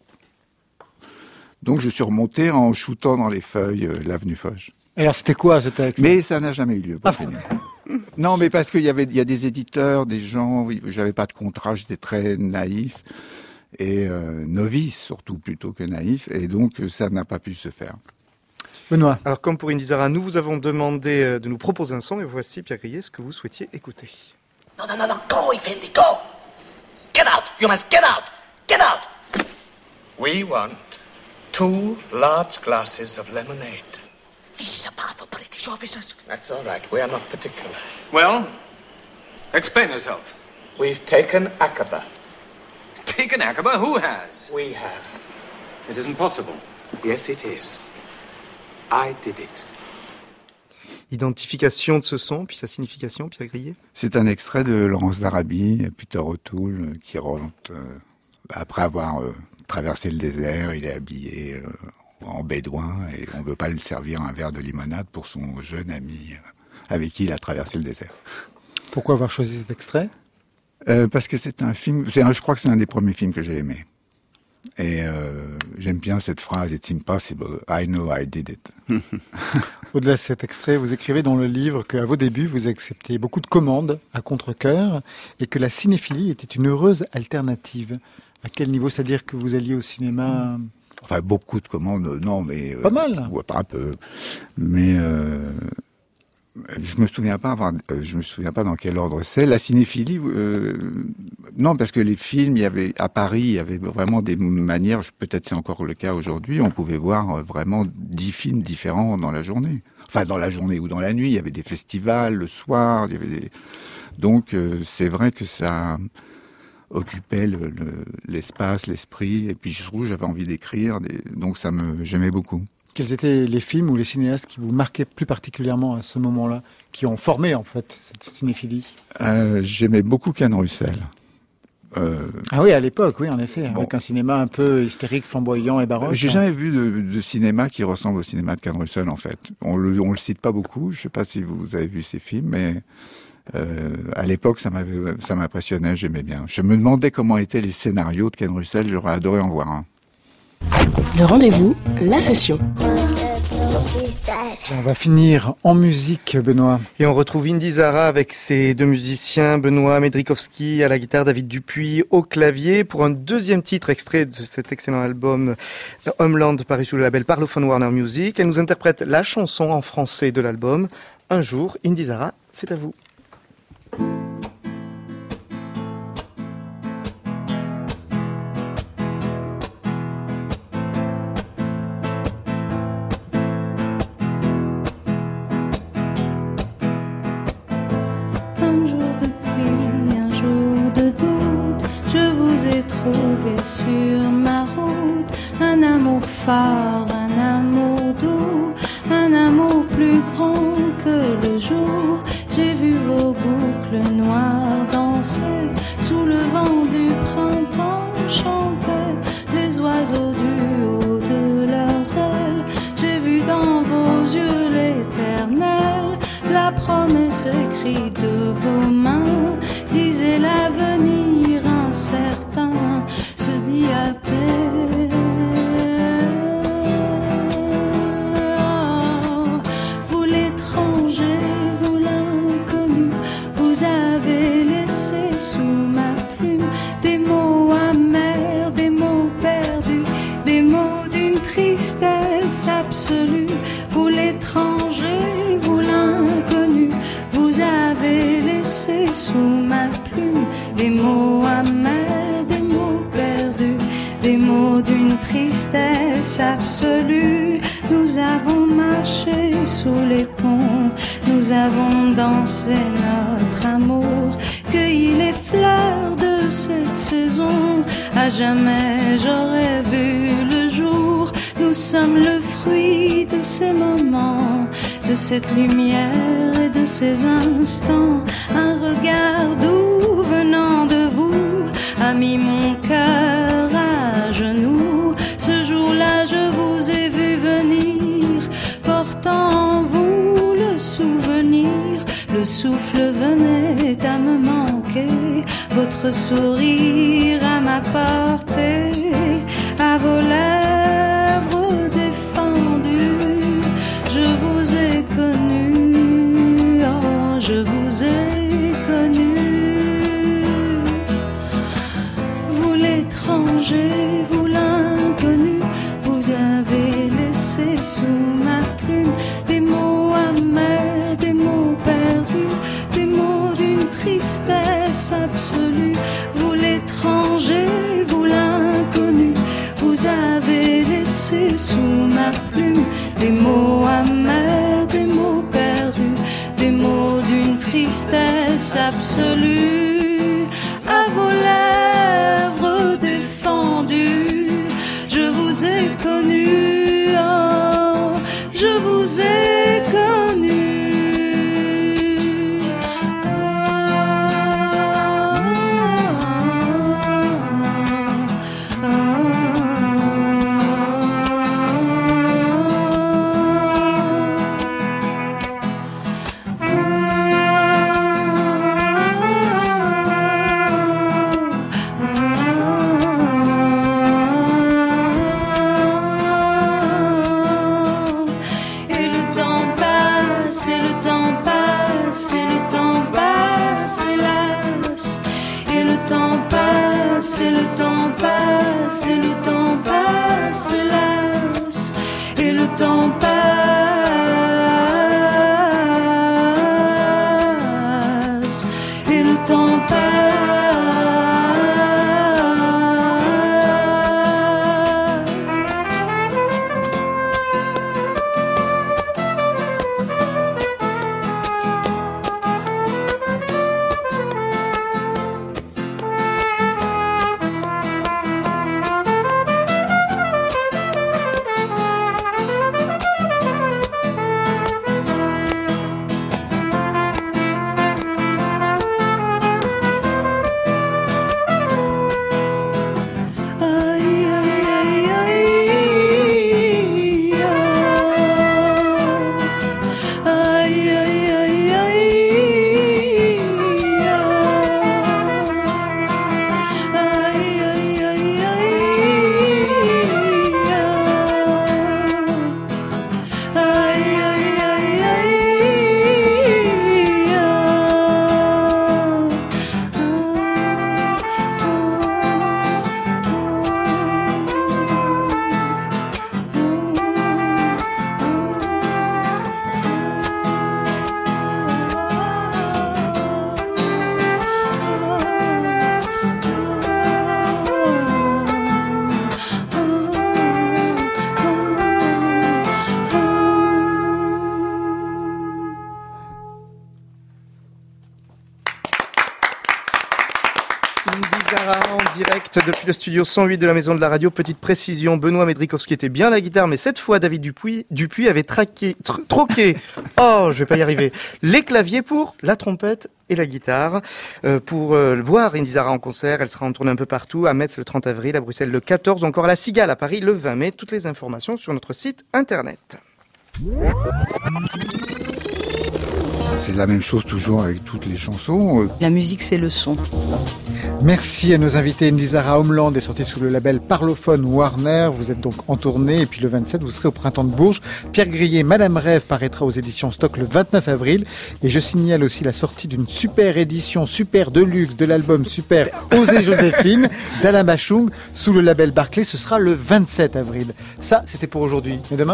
Speaker 8: Donc je suis remonté en shootant dans les feuilles euh, l'avenue Foch.
Speaker 2: Alors c'était quoi ce texte?
Speaker 8: Mais ça n'a jamais eu lieu pour ah. finir. Non, mais parce qu'il y avait, il y a des éditeurs, des gens, j'avais pas de contrat, j'étais très naïf et euh, novice surtout plutôt que naïf, et donc ça n'a pas pu se faire.
Speaker 2: Benoît.
Speaker 3: Alors comme pour Indy Zara, nous vous avons demandé de nous proposer un son, et voici Pierre Grillet ce que vous souhaitiez écouter.
Speaker 16: Non, non, non, non, go, Effendi, go! Get out! You must get out! Get out!
Speaker 17: We want two large glasses of lemonade.
Speaker 16: This is a part for British officers.
Speaker 17: That's all right. We are not particular.
Speaker 18: Well, explain yourself.
Speaker 17: We've taken Aqaba.
Speaker 18: Taken Aqaba? Who has?
Speaker 17: We have.
Speaker 18: It isn't possible.
Speaker 17: Yes, it is. I did it.
Speaker 3: Identification de ce son, puis sa signification, Pierre Grillet?
Speaker 8: C'est un extrait de Laurence d'Arabie, Peter O'Toole, qui rentre, euh, après avoir euh, traversé le désert, il est habillé... Euh, en bédouin, et on ne veut pas lui servir un verre de limonade pour son jeune ami avec qui il a traversé le désert.
Speaker 2: Pourquoi avoir choisi cet extrait?
Speaker 8: euh, Parce que c'est un film, c'est un, je crois que c'est un des premiers films que j'ai aimé. Et euh, j'aime bien cette phrase, It's impossible, I know I did it.
Speaker 2: Au-delà de cet extrait, vous écrivez dans le livre qu'à vos débuts, vous acceptiez beaucoup de commandes à contre-cœur et que la cinéphilie était une heureuse alternative. À quel niveau? C'est-à-dire que vous alliez au cinéma...
Speaker 8: Enfin, beaucoup de commandes, non, mais...
Speaker 2: Pas euh, mal.
Speaker 8: Ouais, pas un peu. Mais euh, je me souviens pas avoir, je me souviens pas dans quel ordre c'est. La cinéphilie, euh, non, parce que les films, il y avait, à Paris, il y avait vraiment des manières, peut-être c'est encore le cas aujourd'hui, on pouvait voir vraiment dix films différents dans la journée. Enfin, dans la journée ou dans la nuit, il y avait des festivals le soir, il y avait des... Donc, euh, c'est vrai que ça... occupait le, le, l'espace, l'esprit, et puis je trouve que j'avais envie d'écrire, des, donc ça me, j'aimais beaucoup.
Speaker 2: Quels étaient les films ou les cinéastes qui vous marquaient plus particulièrement à ce moment-là, qui ont formé en fait cette cinéphilie?
Speaker 8: euh, J'aimais beaucoup Ken Russell.
Speaker 2: Euh, ah oui, à l'époque, oui, en effet,
Speaker 8: bon.
Speaker 2: Avec un cinéma un peu hystérique, flamboyant et baroque.
Speaker 8: J'ai jamais vu de, de cinéma qui ressemble au cinéma de Ken Russell, en fait. On le, on le cite pas beaucoup, je sais pas si vous avez vu ces films, mais... Euh, à l'époque, ça m'avait, ça m'impressionnait, j'aimais bien. Je me demandais comment étaient les scénarios de Ken Russell, j'aurais adoré en voir un.
Speaker 11: Le rendez-vous, la session.
Speaker 2: On va finir en musique, Benoît.
Speaker 3: Et on retrouve Indy Zara avec ses deux musiciens, Benoît Medrikowski à la guitare, David Dupuis au clavier, pour un deuxième titre extrait de cet excellent album Homeland, paru sous le label Parlophone Warner Music. Elle nous interprète la chanson en français de l'album. Un jour, Indy Zara, c'est à vous.
Speaker 9: Un jour de pluie, un jour de doute, je vous ai trouvé fort, un amour doux, un amour plus grand que le jour. J'ai vu vos boucles noires danser sous le vent du printemps, chantaient les oiseaux du haut de leurs ailes. J'ai vu dans vos yeux l'éternel, la promesse écrite de vos mains disait l'avenir incertain se dit à peine. Oh, vous l'étranger, vous l'inconnu, vous avez laissé sous ma plume des mots amers, des mots perdus, des mots d'une tristesse absolue. Vous l'étranger, vous l'inconnu, vous avez laissé sous ma plume des mots amers, des mots perdus, des mots d'une tristesse absolue. Nous avons marché sous les ponts, nous avons dansé notre amour, cueilli les fleurs de cette saison. À jamais j'aurais vu le jour. Nous sommes le fruit de ces moments, de cette lumière et de ces instants. Un regard doux venant de vous a mis mon cœur à genoux. Ce jour-là je vous ai vu venir, portant en vous le souvenir. Le souffle venait à me manquer, votre sourire à ma portée, à vos lèvres défendues. Je vous ai connu, oh, je vous ai connu. Vous l'étranger, vous l'inconnu, vous avez laissé sous ma plume des mots amers, des mots perdus, des mots d'une tristesse absolue. Vous l'étranger, vous l'inconnu, vous avez laissé sous ma plume des mots amers, des mots perdus, des mots d'une tristesse absolue. À vos lèvres défendues, je vous ai connu, oh, je vous ai connu. Et le temps passe, et le temps passe, hélas, et le temps passe, et le temps passe.
Speaker 3: Depuis le studio cent huit de la Maison de la Radio, petite précision, Benoît Medrikowski était bien à la guitare, mais cette fois David Dupuis, Dupuis avait traqué, tr- troqué, oh je vais pas y arriver, les claviers pour la trompette et la guitare. Euh, pour euh, voir Indy Zara en concert, elle sera en tournée un peu partout, à Metz le trente avril, à Bruxelles le quatorze, ou encore à la Cigale à Paris le vingt mai. Toutes les informations sur notre site internet.
Speaker 8: C'est la même chose toujours avec toutes les chansons.
Speaker 12: La musique, c'est le son.
Speaker 2: Merci à nos invités. Indy Zara Homeland est sortie sous le label Parlophone Warner. Vous êtes donc en tournée et puis le vingt-sept, vous serez au Printemps de Bourges. Pierre Grillet, Madame Rêve paraîtra aux éditions Stock le vingt-neuf avril. Et je signale aussi la sortie d'une super édition super de luxe de l'album Super Osez Joséphine d'Alain Bachung sous le label Barclay. Ce sera le vingt-sept avril. Ça, c'était pour aujourd'hui. Mais demain ?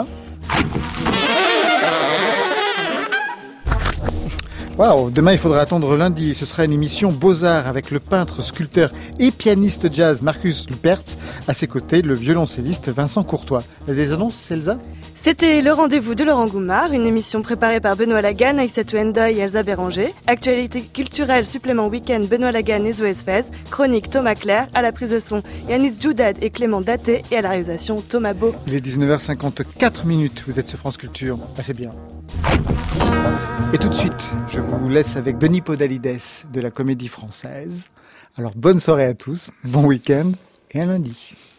Speaker 2: Waouh, demain il faudra attendre lundi, ce sera une émission Beaux-Arts avec le peintre, sculpteur et pianiste jazz Marcus Lupertz. À ses côtés, le violoncelliste Vincent Courtois. Des annonces, Elsa ?
Speaker 19: C'était Le Rendez-vous de Laurent Goumard, une émission préparée par Benoît Lagan, Aïssatou Hendoy et Elsa Béranger. Actualité culturelle, supplément week-end, Benoît Lagan et Zoé Sfez. Chronique Thomas Claire, à la prise de son Yanis Djoudad et Clément Daté et à la réalisation Thomas Beau.
Speaker 2: Il est dix-neuf heures cinquante-quatre minutes, vous êtes sur France Culture, ah, c'est bien. Et tout de suite, je vous laisse avec Denis Podalides de la Comédie Française. Alors bonne soirée à tous, bon week-end et à lundi.